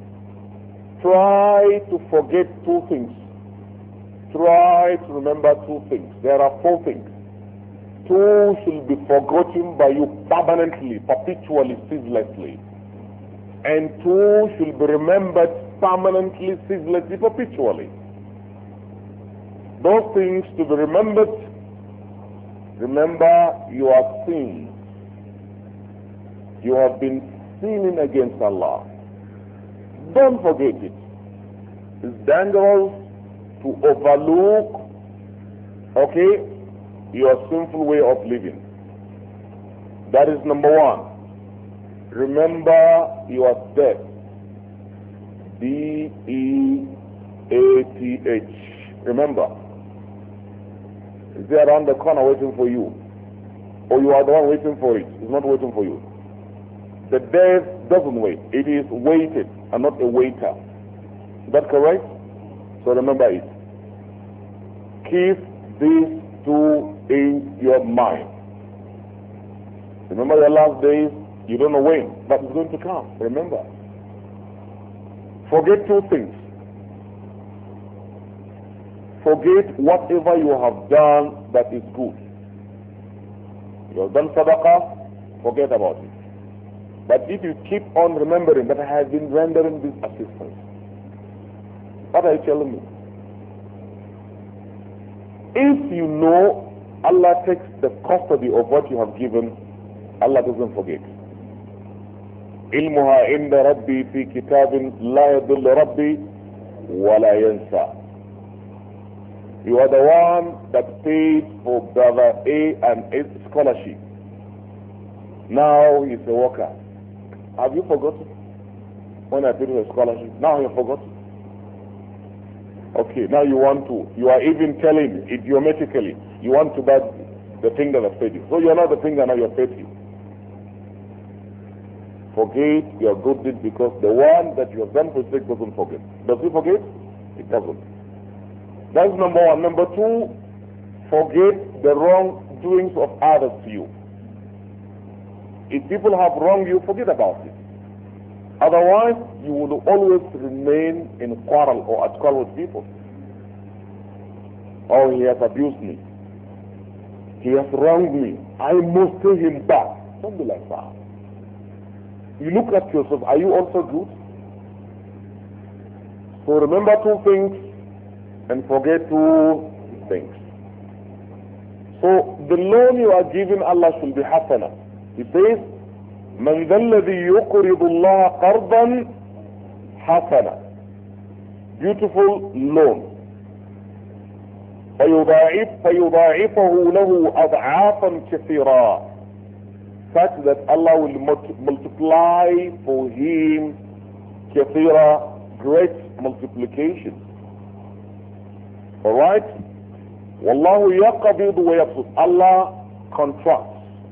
try to forget two things. Try to remember two things. There are four things. Two should be forgotten by you permanently, perpetually, ceaselessly. And two should be remembered permanently, ceaselessly, perpetually. Those things to be remembered, remember your sins. You have been sinning against Allah. Don't forget it. It's dangerous to overlook, okay, your sinful way of living. That is number one. Remember your death. D-E-A-T-H. Remember. Is there around the corner waiting for you? Or you are the one waiting for it? It's not waiting for you. The death doesn't wait. It is waited and not a waiter. Is that correct? So remember it. Keep these two in your mind. Remember your last days, you don't know when, but it's going to come. Remember. Forget two things. Forget whatever you have done that is good. You have done sadaqah, forget about it. But if you keep on remembering that I have been rendering this assistance, what are you telling me? If you know Allah takes the custody of what you have given, Allah doesn't forget. علمها عند ربي في كتاب لا يضل ربي ولا ينسى. You are the one that paid for brother A and A scholarship. Now he's a worker. Have you forgotten when I paid for a scholarship? Now you forgot. Okay, now you want to. You are even telling idiomatically you want to buy the thing that I paid you. So you are not the thing that now you paid you. Forget your good deed because the one that you have done for sake doesn't forget. Does he forget? It doesn't. That's number one. Number two, forget the wrongdoings of others to you. If people have wronged you, forget about it. Otherwise, you will always remain in quarrel or at quarrel with people. Oh, he has abused me. He has wronged me. I must pay him back. Don't be like that. You look at yourself. Are you also good? So remember two things and forget two things. So the loan you are giving Allah should be hasana. He says, من ذا الذي يقرض الله قرضا حسنا. Beautiful loan. فيضاعفه له أضعافا كثيرا, such that Allah will multiply for him كثيرا, great multiplication. Alright? والله يقبض ويبسط. Allah contracts.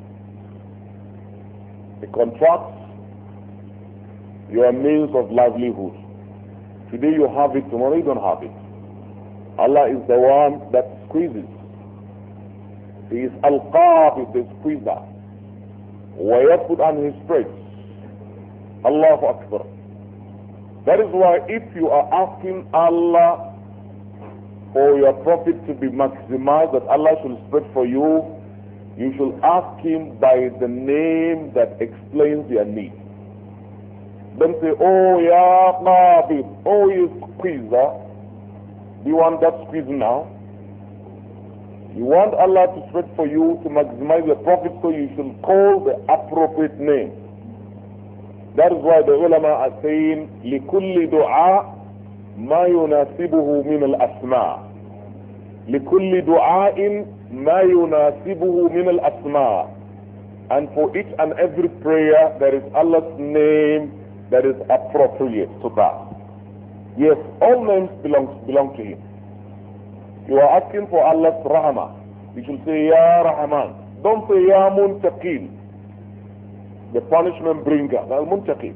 He contracts your means of livelihood. Today you have it, tomorrow you don't have it. Allah is the one that squeezes. He is Al-Qabid, the squeezer. ويبسط, and he spreads. Allahu Akbar. That is why if you are asking Allah for your profit to be maximized, that Allah should spread for you, you should ask him by the name that explains your need. Don't say, oh ya Qabid, oh you squeezer. Do you want that squeeze now? You want Allah to spread for you, to maximize your profit, so you should call the appropriate name. That is why the ulama are saying, لِكُلِّ دُعَاء مَا يُنَاسِبُهُ مِنَ الْأَسْمَاءِ. لِكُلِّ دُعَاءٍ مَا يُنَاسِبُهُ مِنَ الْأَسْمَاءِ. And for each and every prayer, there is Allah's name that is appropriate to that. Yes, all names belong to him. You are asking for Allah's rahmah. You should say, Ya Rahman. Don't say, Ya Muntaqim, the punishment bringer. That's Muntaqim.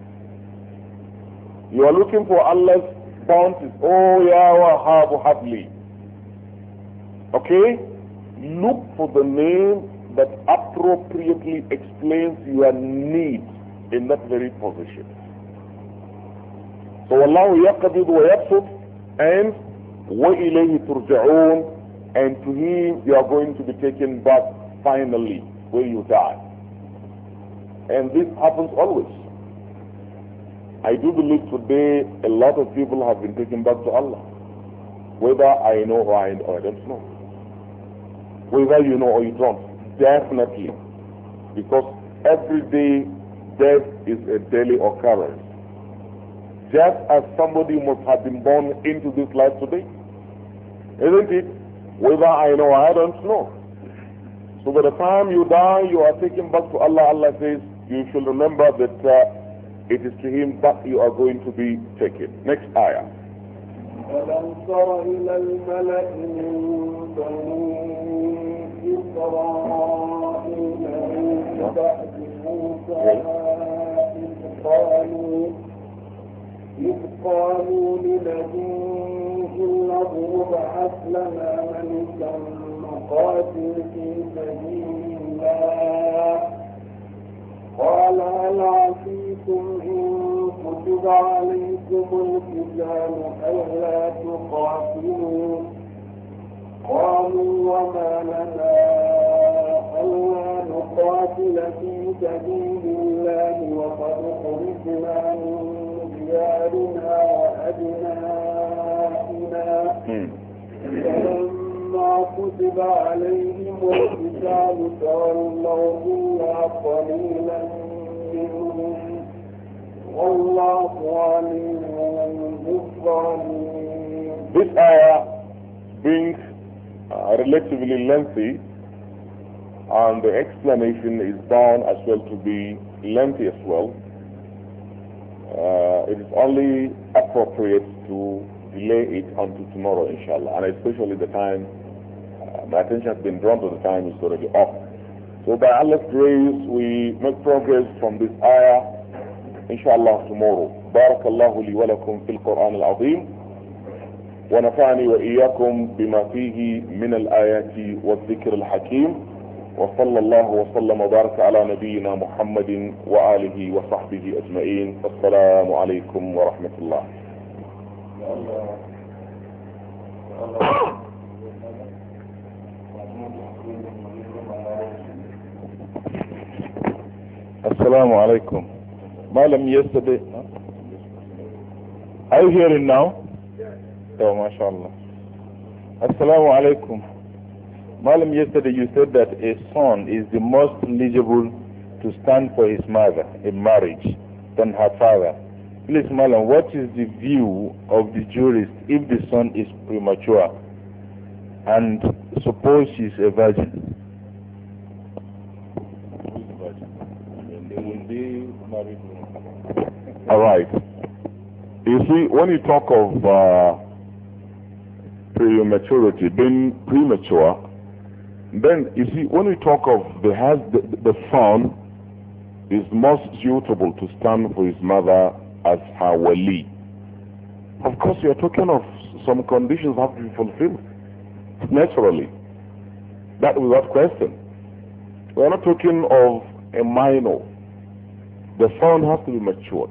You are looking for Allah's bounties. Oh, Ya Wahhab Habli. Okay? Look for the name that appropriately explains your need in that very position. So Allah yaqbid wa yabsut, and wa ilayhi turja'un, and to him you are going to be taken back finally when you die. And this happens always. I do believe today a lot of people have been taken back to Allah. Whether I know or I don't know. Whether you know or you don't. Definitely. Because every day death is a daily occurrence. Just as somebody must have been born into this life today. Isn't it? Whether I know or I don't know. So by the time you die, you are taken back to Allah. Allah says, you should remember that it is to him that you are going to be taken. Next ayah. ألم تر إلى الملأ من بني إسرائيل من بعد موسى إذ قالوا لنبي له ابعث لنا ملكا نقاتل في سبيل الله قال هل عسيتم إن كتب عليكم القتال ألا تقاتلوا قالوا وما لنا ألا نقاتل في سبيل الله وقد خرجنا من ديارنا وأبنائنا فلما كتب عليهم القتال تولوا إلا قليلا منهم والله عليم بالظالمين. This ayah being relatively lengthy, and the explanation is bound as well to be lengthy as well. It is only appropriate to delay it until tomorrow, inshallah, and especially the time. My attention has been drawn to the time is already off. So by Allah's grace, we make progress from this ayah, inshallah, tomorrow. بارك الله لي ولكم في القرآن العظيم ونفعني وإياكم بما فيه من الآيات والذكر الحكيم وصلى الله وسلم وبارك على نبينا محمد وآله وصحبه أجمعين. السلام عليكم ورحمة الله. Assalamu alaikum. Malam, yesterday. Are you hearing now? Yes. Oh, mashallah. Assalamu alaikum. Malam, yesterday you said that a son is the most eligible to stand for his mother in marriage than her father. Please, Malam, what is the view of the jurist if the son is premature and suppose she's a virgin? They will be married. All right. You see, when you talk of prematurity, being premature, then you see, when we talk of the son is most suitable to stand for his mother as her wali. Of course, you are talking of some conditions have to be fulfilled naturally. That without question. We are not talking of a minor. The son has to be matured,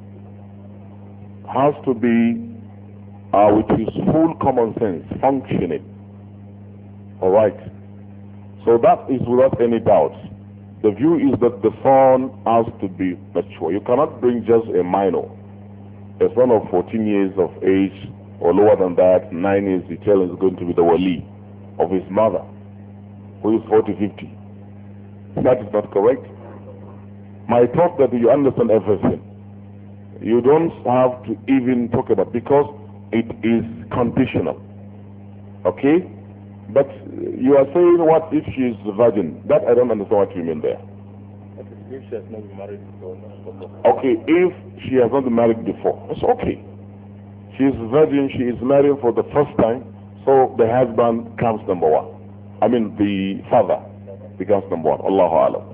has to be with his full common sense functioning. All right. So that is without any doubt. The view is that the son has to be mature. You cannot bring just a minor, a son of 14 years of age or lower than that, 9 years, the child is going to be the wali of his mother, who is 40, 50. That is not correct. My thought that you understand everything. You don't have to even talk about, because it is conditional. Okay? But you are saying, what if she is a virgin? That I don't understand what you mean there. If she has not been married before. Okay, if she has not been married before, it's okay. She is a virgin, she is married for the first time, so the husband comes number one. I mean, the father becomes number one. Allahu Alam.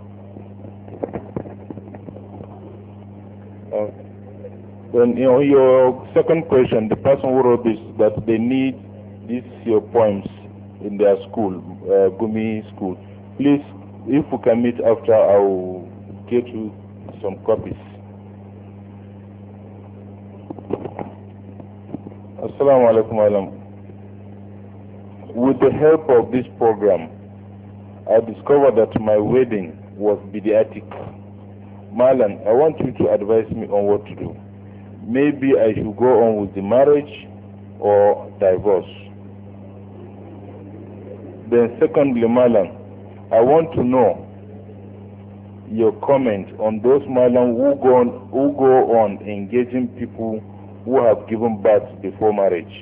Then, your second question, the person who wrote this, that they need these your poems in their school, Gumi school. Please, if we can meet after, I'll get you some copies. Assalamu alaikum alam. With the help of this program, I discovered that my wedding was bid'atic. Malan, I want you to advise me on what to do. Maybe I should go on with the marriage or divorce. Then secondly, Malan, I want to know your comment on those Malan who go on engaging people who have given birth before marriage.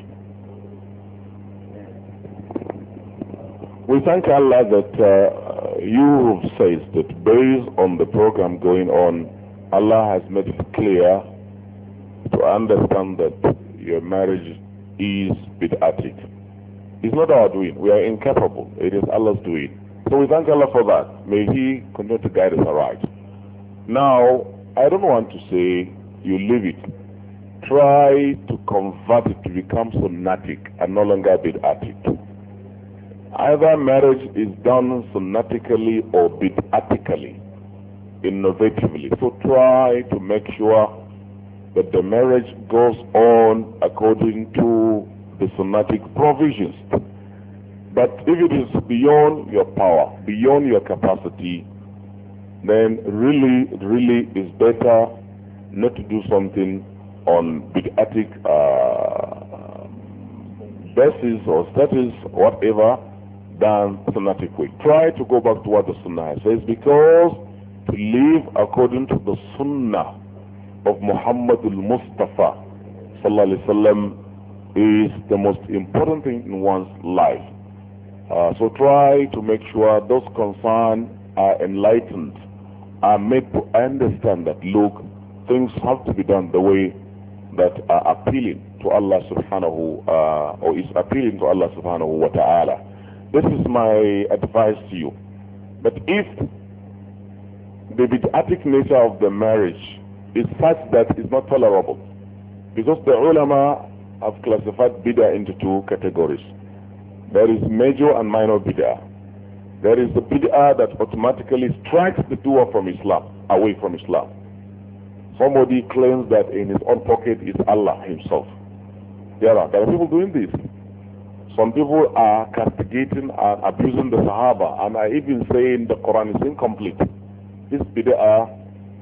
We thank Allah that you says that based on the program going on, Allah has made it clear to understand that your marriage is bid'atic. It's not our doing. We are incapable. It is Allah's doing. So we thank Allah for that. May He continue to guide us aright. Now, I don't want to say you leave it. Try to convert it to become sunnatic and no longer bid'atic. Either marriage is done sunnatically or bid'atically, innovatively. So try to make sure that the marriage goes on according to the sunnatic provisions. But if it is beyond your power, beyond your capacity, then really is better not to do something on bid'atic basis or status, whatever, than sunnatic way. Try to go back to what the sunnah says, because to live according to the sunnah of Muhammad al-Mustafa sallallahu alaihi wasallam is the most important thing in one's life. So try to make sure those concerned are enlightened, are made to understand that, look, things have to be done the way that are appealing to Allah subhanahu or is appealing to Allah subhanahu wa ta'ala. This is my advice to you. But if the bid'atic nature of the marriage is such that it's not tolerable, because the ulama have classified bid'ah into two categories. There is major and minor bid'ah. There is the bid'ah that automatically strikes the doer from Islam, away from Islam. Somebody claims that in his own pocket is Allah himself. There are people doing this. Some people are castigating and abusing the Sahaba, and are even saying the Quran is incomplete. This bid'ah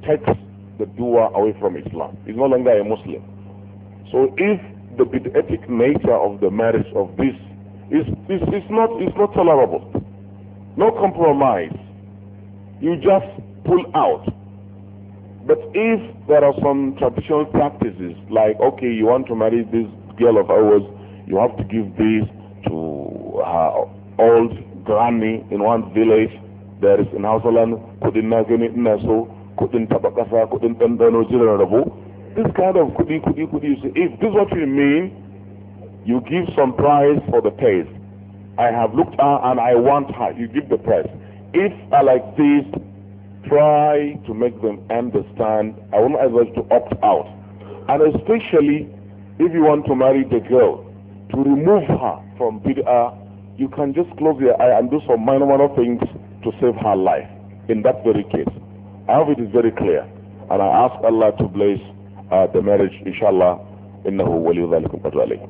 takes the doer away from Islam. He's no longer a Muslim. So if the bid'atic nature of the marriage of this is not tolerable. No compromise. You just pull out. But if there are some traditional practices, like, okay, you want to marry this girl of ours, you have to give this to her old granny in one village. There is in Hausaland, kudin na gani ina so, kudin tabakasa, kudin dandano jiran rabo. This kind of kudi, if this is what you mean, you give some price for the taste. I have looked at and I want her, you give the price. If I like this, try to make them understand. I won't advise to opt out. And especially if you want to marry the girl, to remove her from bid'ah, you can just close your eye and do some minor things to save her life in that very case. I hope it is very clear. And I ask Allah to bless the marriage, inshallah. Innahu waliyu dhalikum qadru alaykum.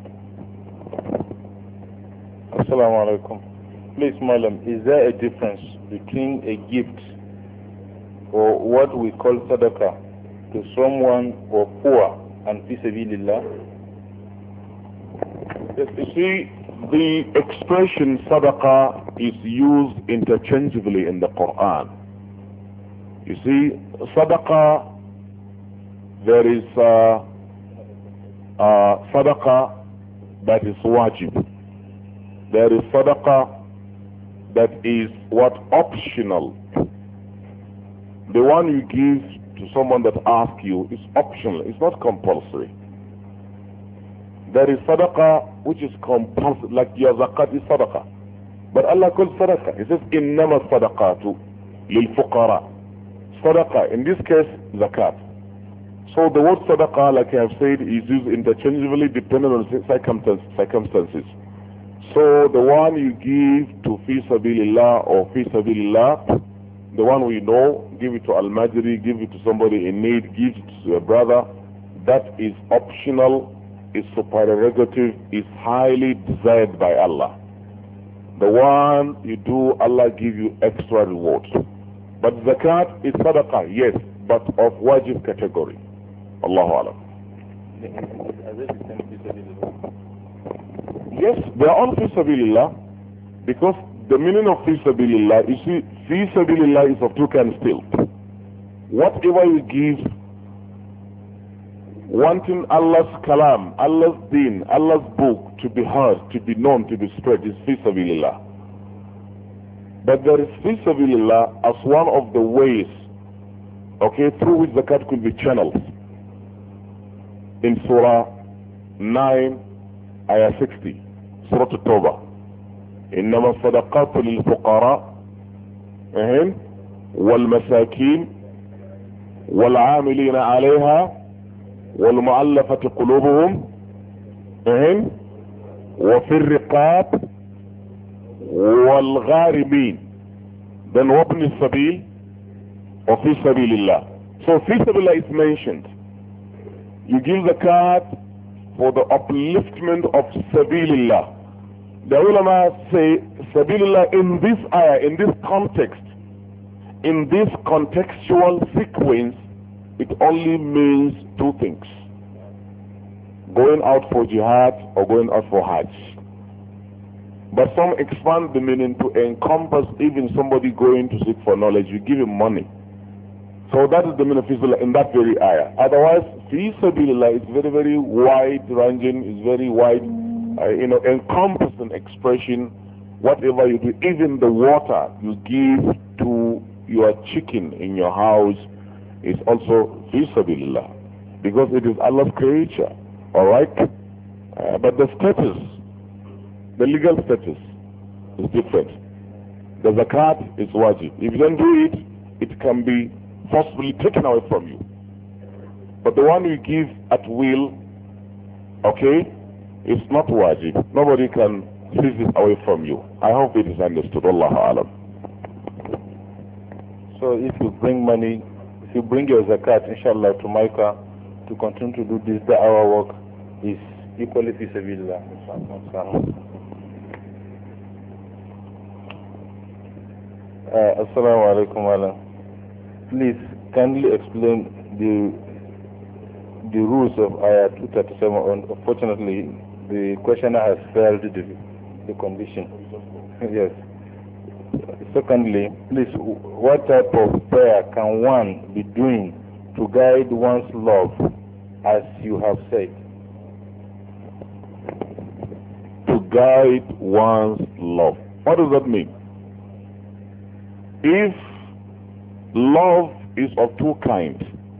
Assalamu alaikum. Please, Malam, is there a difference between a gift or what we call sadaqah to someone or poor and fi sabilillah? Yes, you see, the expression sadaqah is used interchangeably in the Quran. You see, sadaqah, there is sadaqah that is wajib. There is sadaqah that is what optional. The one you give to someone that asks you is optional. It's not compulsory. There is sadaqah which is compulsory, like your zakat is sadaqah. But Allah calls sadaqah. He says, إِنَّمَا الصَّدَقَاتُ لِلْفُقَرَاءِ. Sadaqah, in this case, zakat. So the word sadaqah, like I have said, is used interchangeably depending on circumstances. So the one you give to fi sabilillah or fi sabilillah, the one we know, give it to al-majri, give it to somebody in need, give it to a brother, that is optional, is supererogative, is highly desired by Allah. The one you do, Allah give you extra reward. But zakat is sadaqah, yes, but of wajib category. Allahu Alam. Yes, they are all fi sabilillah, because the meaning of fi sabilillah, you see, fi sabilillah is of two kinds still. Whatever you give, wanting Allah's kalam, Allah's deen, Allah's book to be heard, to be known, to be spread, is fi sabilillah. But there is fi sabilillah as one of the ways, okay, through which zakat could be channeled. In Surah 9, Ayah 60, Surah At-Tawbah. إنما الصدقات للفقراء والمساكين والعاملين عليها والمؤلفة قلوبهم وفي الرقاب والغارمين. Then open السبيل وفي سبيل الله. So في سبيل الله is mentioned. You give zakat for the upliftment of sabilillah. The ulama say sabilillah in this ayah, in this context, in this contextual sequence, it only means two things: going out for jihad or going out for hajj. But some expand the meaning to encompass even somebody going to seek for knowledge. You give him money. So that is the meaning of fisabilillah in that very ayah. Otherwise, fi sabilillah is very, very wide ranging, is very wide, encompassing expression. Whatever you do, even the water you give to your chicken in your house is also fi sabilillah, because it is Allah's creature. All right, but the status, the legal status, is different. The zakat is wajib. If you don't do it, it can be forcibly taken away from you. But the one you give at will, okay, is not wajib. Nobody can seize it away from you. I hope it is understood. Allahu Alam. So if you bring money, if you bring your zakat, inshallah, to Mecca to continue to do this da'wah work, is equally fi sabilillah. Assalamu alaikum. Please, kindly explain the rules of Ayah 237. Unfortunately, the questioner has failed the condition. Yes. Secondly, please, what type of prayer can one be doing to guide one's love, as you have said? To guide one's love. What does that mean? If love is of two kinds,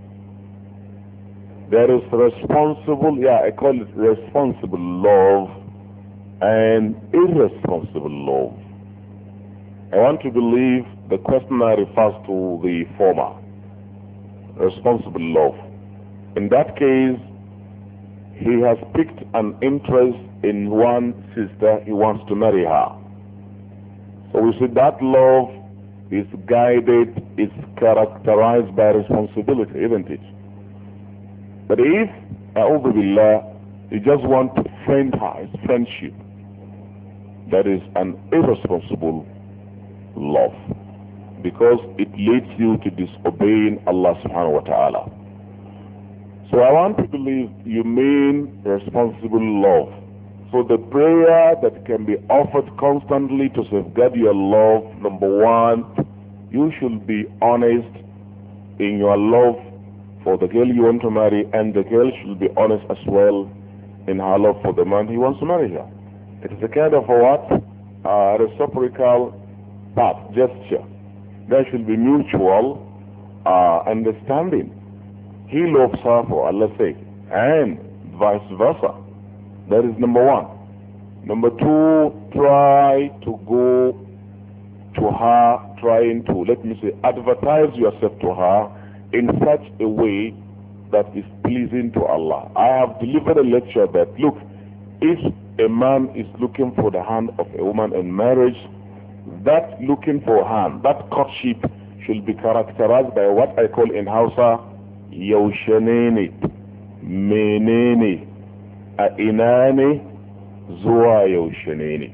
there is responsible, I call it responsible love and irresponsible love. I want to believe the questioner refers to the former, responsible love. In that case, he has picked an interest in one sister, he wants to marry her. So we see that love is guided, is characterized by responsibility, isn't it? But if, a'udhu billah, you just want to friend her, it's friendship, that is an irresponsible love, because it leads you to disobeying Allah subhanahu wa ta'ala. So I want to believe you mean responsible love. So the prayer that can be offered constantly to safeguard your love, number one, you should be honest in your love for the girl you want to marry, and the girl should be honest as well in her love for the man he wants to marry her. It is a kind of a what? Reciprocal path, gesture. There should be mutual understanding. He loves her for Allah's sake, and vice versa. That is number one. Number two, try to go to her, trying to, let me say, advertise yourself to her in such a way that is pleasing to Allah. I have delivered a lecture that, look, if a man is looking for the hand of a woman in marriage, that looking for hand, that courtship should be characterized by what I call in Hausa, yaushenene, menene, a inane, zuwa yaushenene.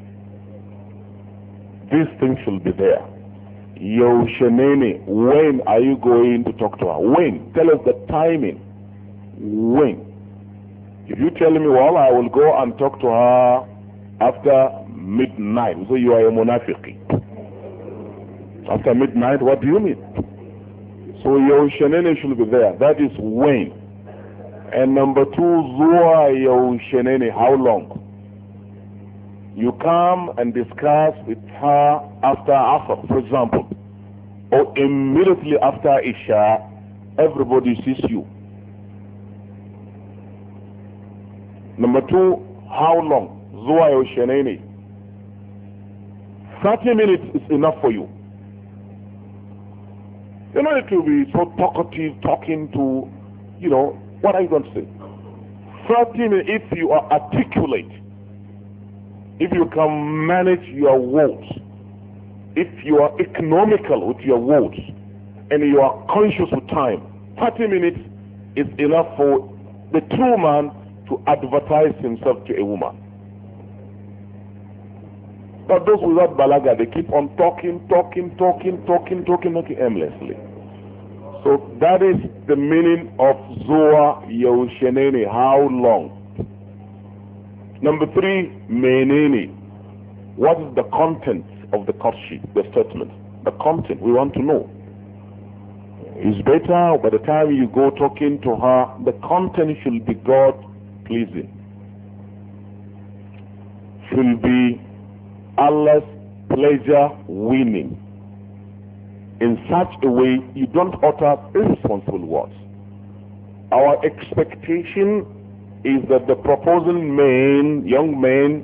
These things should be there. Yaushenene, when are you going to talk to her? When? Tell us the timing. When? If you tell me, well, I will go and talk to her after midnight, so you are a munafiqi. After midnight, what do you mean? So yaushenene should be there. That is when. And number two, zuwa yaushenene, how long? You come and discuss with her after Asr, for example, or immediately after Isha, everybody sees you. Number two, how long? Zuwa yaushenene. 30 minutes is enough for you. You don't need to be so talkative, talking to, what are you going to say? 30 minutes, if you are articulate, if you can manage your words, if you are economical with your words, and you are conscious with time, 30 minutes is enough for the true man to advertise himself to a woman. But those without balaga, they keep on talking aimlessly. So that is the meaning of Zoa Yaushenene, how long? Number three, Menene. What is the content of the courtship, the statement? The content, we want to know. It's better by the time you go talking to her, the content should be God pleasing. Should be Allah's pleasure winning. In such a way, you don't utter irresponsible words. Our expectation is that the proposing man, young man,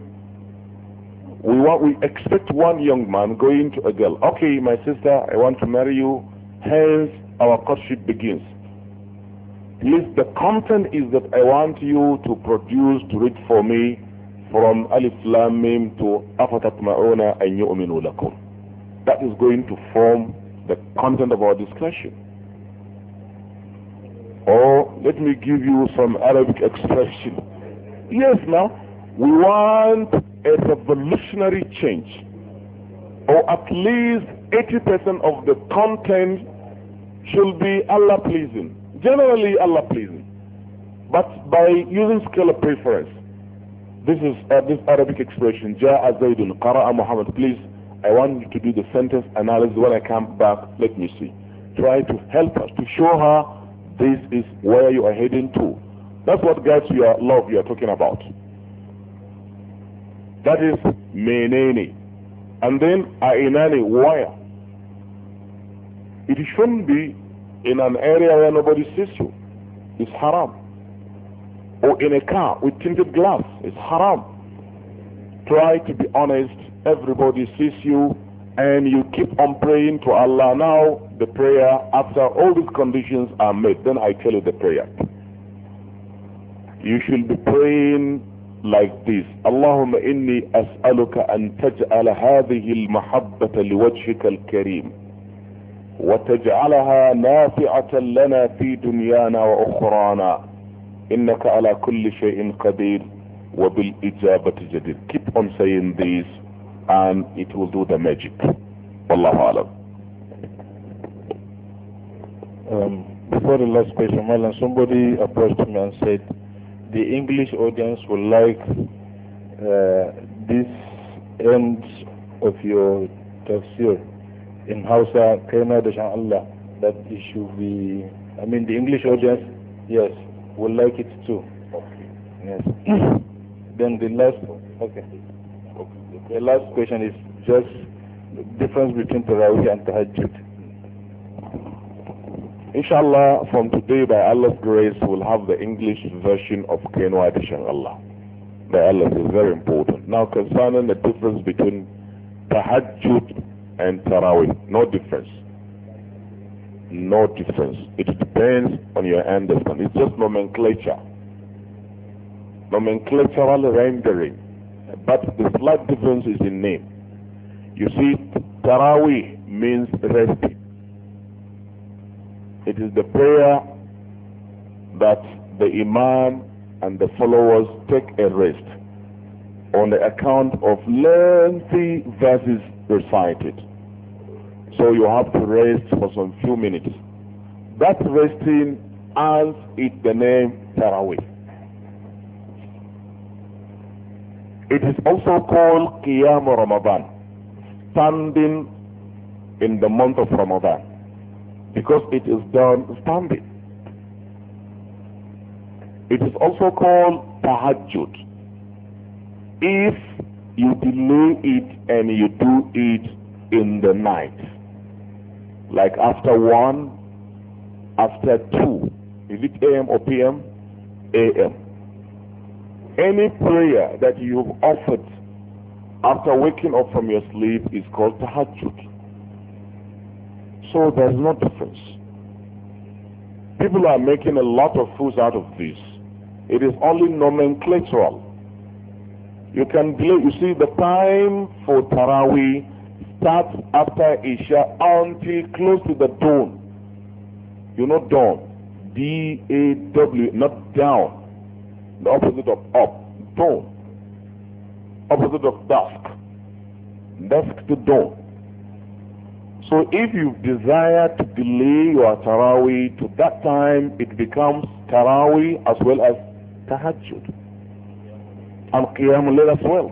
we expect one young man going to a girl. Okay, my sister, I want to marry you. Hence, our courtship begins. Please, the content is that I want you to produce, to read for me from Alif Lam Mim to Afatatma'una an yu'minu lakum. That is going to form the content of our discussion. Or let me give you some Arabic expression. Yes, now we want a revolutionary change, or at least 80% of the content should be Allah pleasing. Generally Allah pleasing. But by using scale of preference, this is this Arabic expression, Ja'a Zaydun, Qara'a Muhammad. Please, I want you to do the sentence analysis. When I come back, let me see. Try to help us, to show her this is where you are heading to. That's what guides your love you are talking about. That is menene. And then a'inani, where? It shouldn't be in an area where nobody sees you. It's haram. Or in a car with tinted glass. It's haram. Try to be honest. Everybody sees you and you keep on praying to Allah. Now the prayer, after all these conditions are met, then I tell you the prayer. You should be praying like this. Allahumma inni as'aluka an taj'ala hadhihi al-mahabbata liwajhika al-kareem wa taj'alaha nafi'atan lana fi dunyana wa ukhrana innaka ala kulli shay'in qadir wa bil ijabati jadir. Keep on saying this and it will do the magic. Wallahu alam. Before the last question, Malan, somebody approached me and said the English audience will like this end of your tafsir in Hausa, Kaina Dashan Allah, that it should be, I mean the English audience, yes, will like it too. Yes. Then the last, the last question is just the difference between Tarawih and Tahajjud. Inshallah, from today, by Allah's grace, we'll have the English version of Kainwa Dishan Allah. By Allah is very important. Now, concerning the difference between Tahajjud and Tarawih, no difference. No difference. It depends on your understanding. It's just nomenclature. Nomenclatural rendering. But the slight difference is in name. You see, Tarawih means resting. It is the prayer that the Imam and the followers take a rest on the account of lengthy verses recited. So you have to rest for some few minutes. That resting earns it the name Taraweeh. It is also called Qiyam Ramadan, standing in the month of Ramadan, because it is done standing. It is also called Tahajjud if you delay it and you do it in the night, like after 1, after 2. Is it AM or PM? AM. Any prayer that you've offered after waking up from your sleep is called Tahajjud. So there's no difference. People are making a lot of fools out of this. It is only nomenclatural. You can delay. You see, the time for Taraweeh starts after Isha until close to the dawn. You know dawn. D-A-W, not down. The opposite of up. Dawn. Opposite of dusk. Dusk to dawn. So if you desire to delay your Taraweeh to that time, it becomes Taraweeh as well as Tahajjud. And Qiyam al-Layl as well.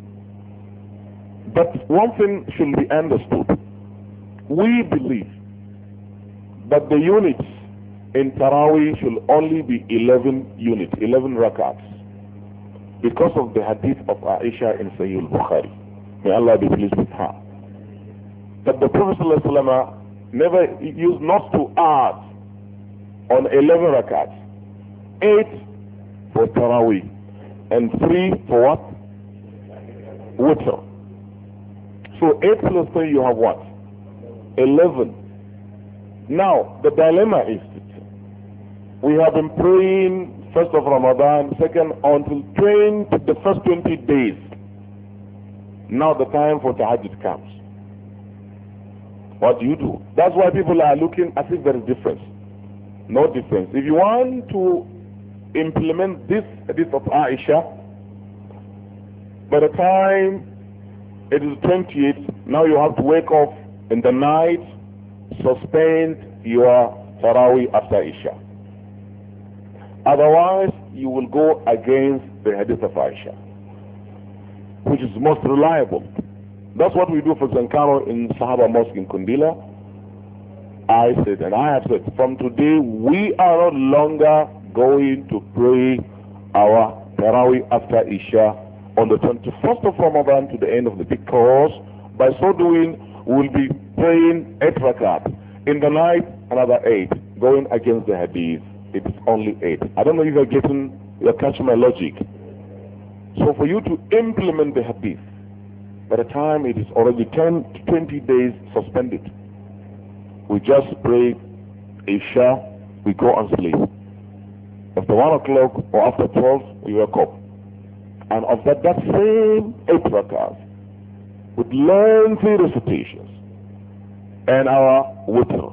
But one thing should be understood. We believe that the units in Taraweeh should only be 11 units, 11 rakats, because of the hadith of Aisha in Sahih al-Bukhari. May Allah be pleased with her. But the Prophet ﷺ never used not to add on 11 rakats, 8 for Taraweeh and 3 for what? Witr. So 8 plus 3 you have what? 11. Now the dilemma is we have been praying first of Ramadan, second until the first 20 days. Now the time for Tahajjud comes. What do you do? That's why people are looking as if there is difference. No difference. If you want to implement this hadith of Aisha, by the time it is 28th, now you have to wake up in the night, suspend your Taraweeh after Isha. Otherwise, you will go against the hadith of Aisha, which is most reliable. That's what we do for Zankaro in Sahaba Mosque in Kundila. I said, and I have said, from today we are no longer going to pray our Taraweeh after Isha on the 21st of Ramadan to the end of the, because by so doing we will be praying 8 rakat. In the night, another 8, going against the hadith. It is only 8. I don't know if you're catching my logic. So for you to implement the hadith, by the time it is already 10 to 20 days suspended, we just pray Isha, we go and sleep. After 1 o'clock or after 12, we wake up. And after that same 8 rakats, with lengthy recitations, and our witr.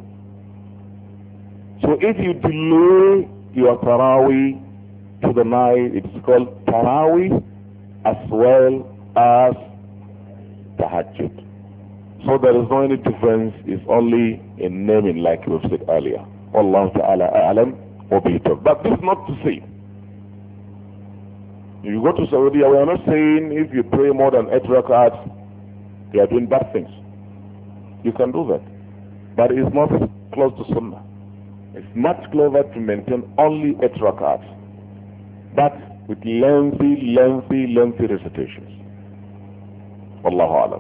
So if you delay your Taraweeh to the night, it's called Taraweeh as well as Tahajjud. So there is no any difference, it's only in naming like we've said earlier. Allah Ta'ala A'lam wa bihi tawfiq. But this is not to say, you go to Saudi, we are not saying if you pray more than 8 rakats, you are doing bad things. You can do that. But it's not close to Sunnah. It's much closer to maintain only 8 rakats, but with lengthy recitations. Wallahu alam.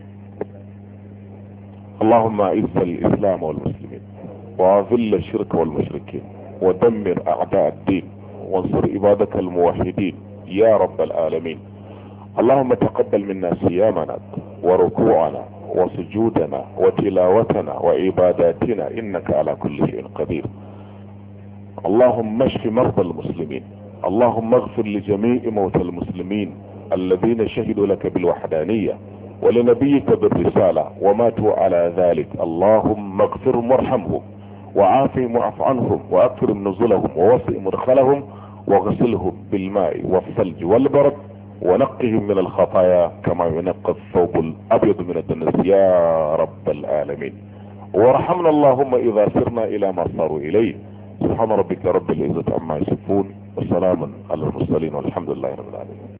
اللهم اعز الاسلام والمسلمين واذل الشرك والمشركين ودمر اعداء الدين وانصر عبادك الموحدين يا رب العالمين. اللهم تقبل منا صيامنا وركوعنا وسجودنا وتلاوتنا وعباداتنا انك على كل شيء قدير. اللهم اشف مرضى المسلمين. اللهم اغفر لجميع موتى المسلمين الذين شهدوا لك بالوحدانية ولنبيك بالرسالة وماتوا على ذلك. اللهم اغفرهم وارحمهم وعافهم واعف عنهم واكرم نزلهم ووسع مدخلهم وغسلهم بالماء والثلج والبرد ونقهم من الخطايا كما ينقى الثوب الابيض من الدنس يا رب العالمين. وارحمنا اللهم اذا سرنا الى ما صاروا اليه. سبحان ربك رب العزة عما يصفون وسلام على المرسلين والحمد لله رب العالمين.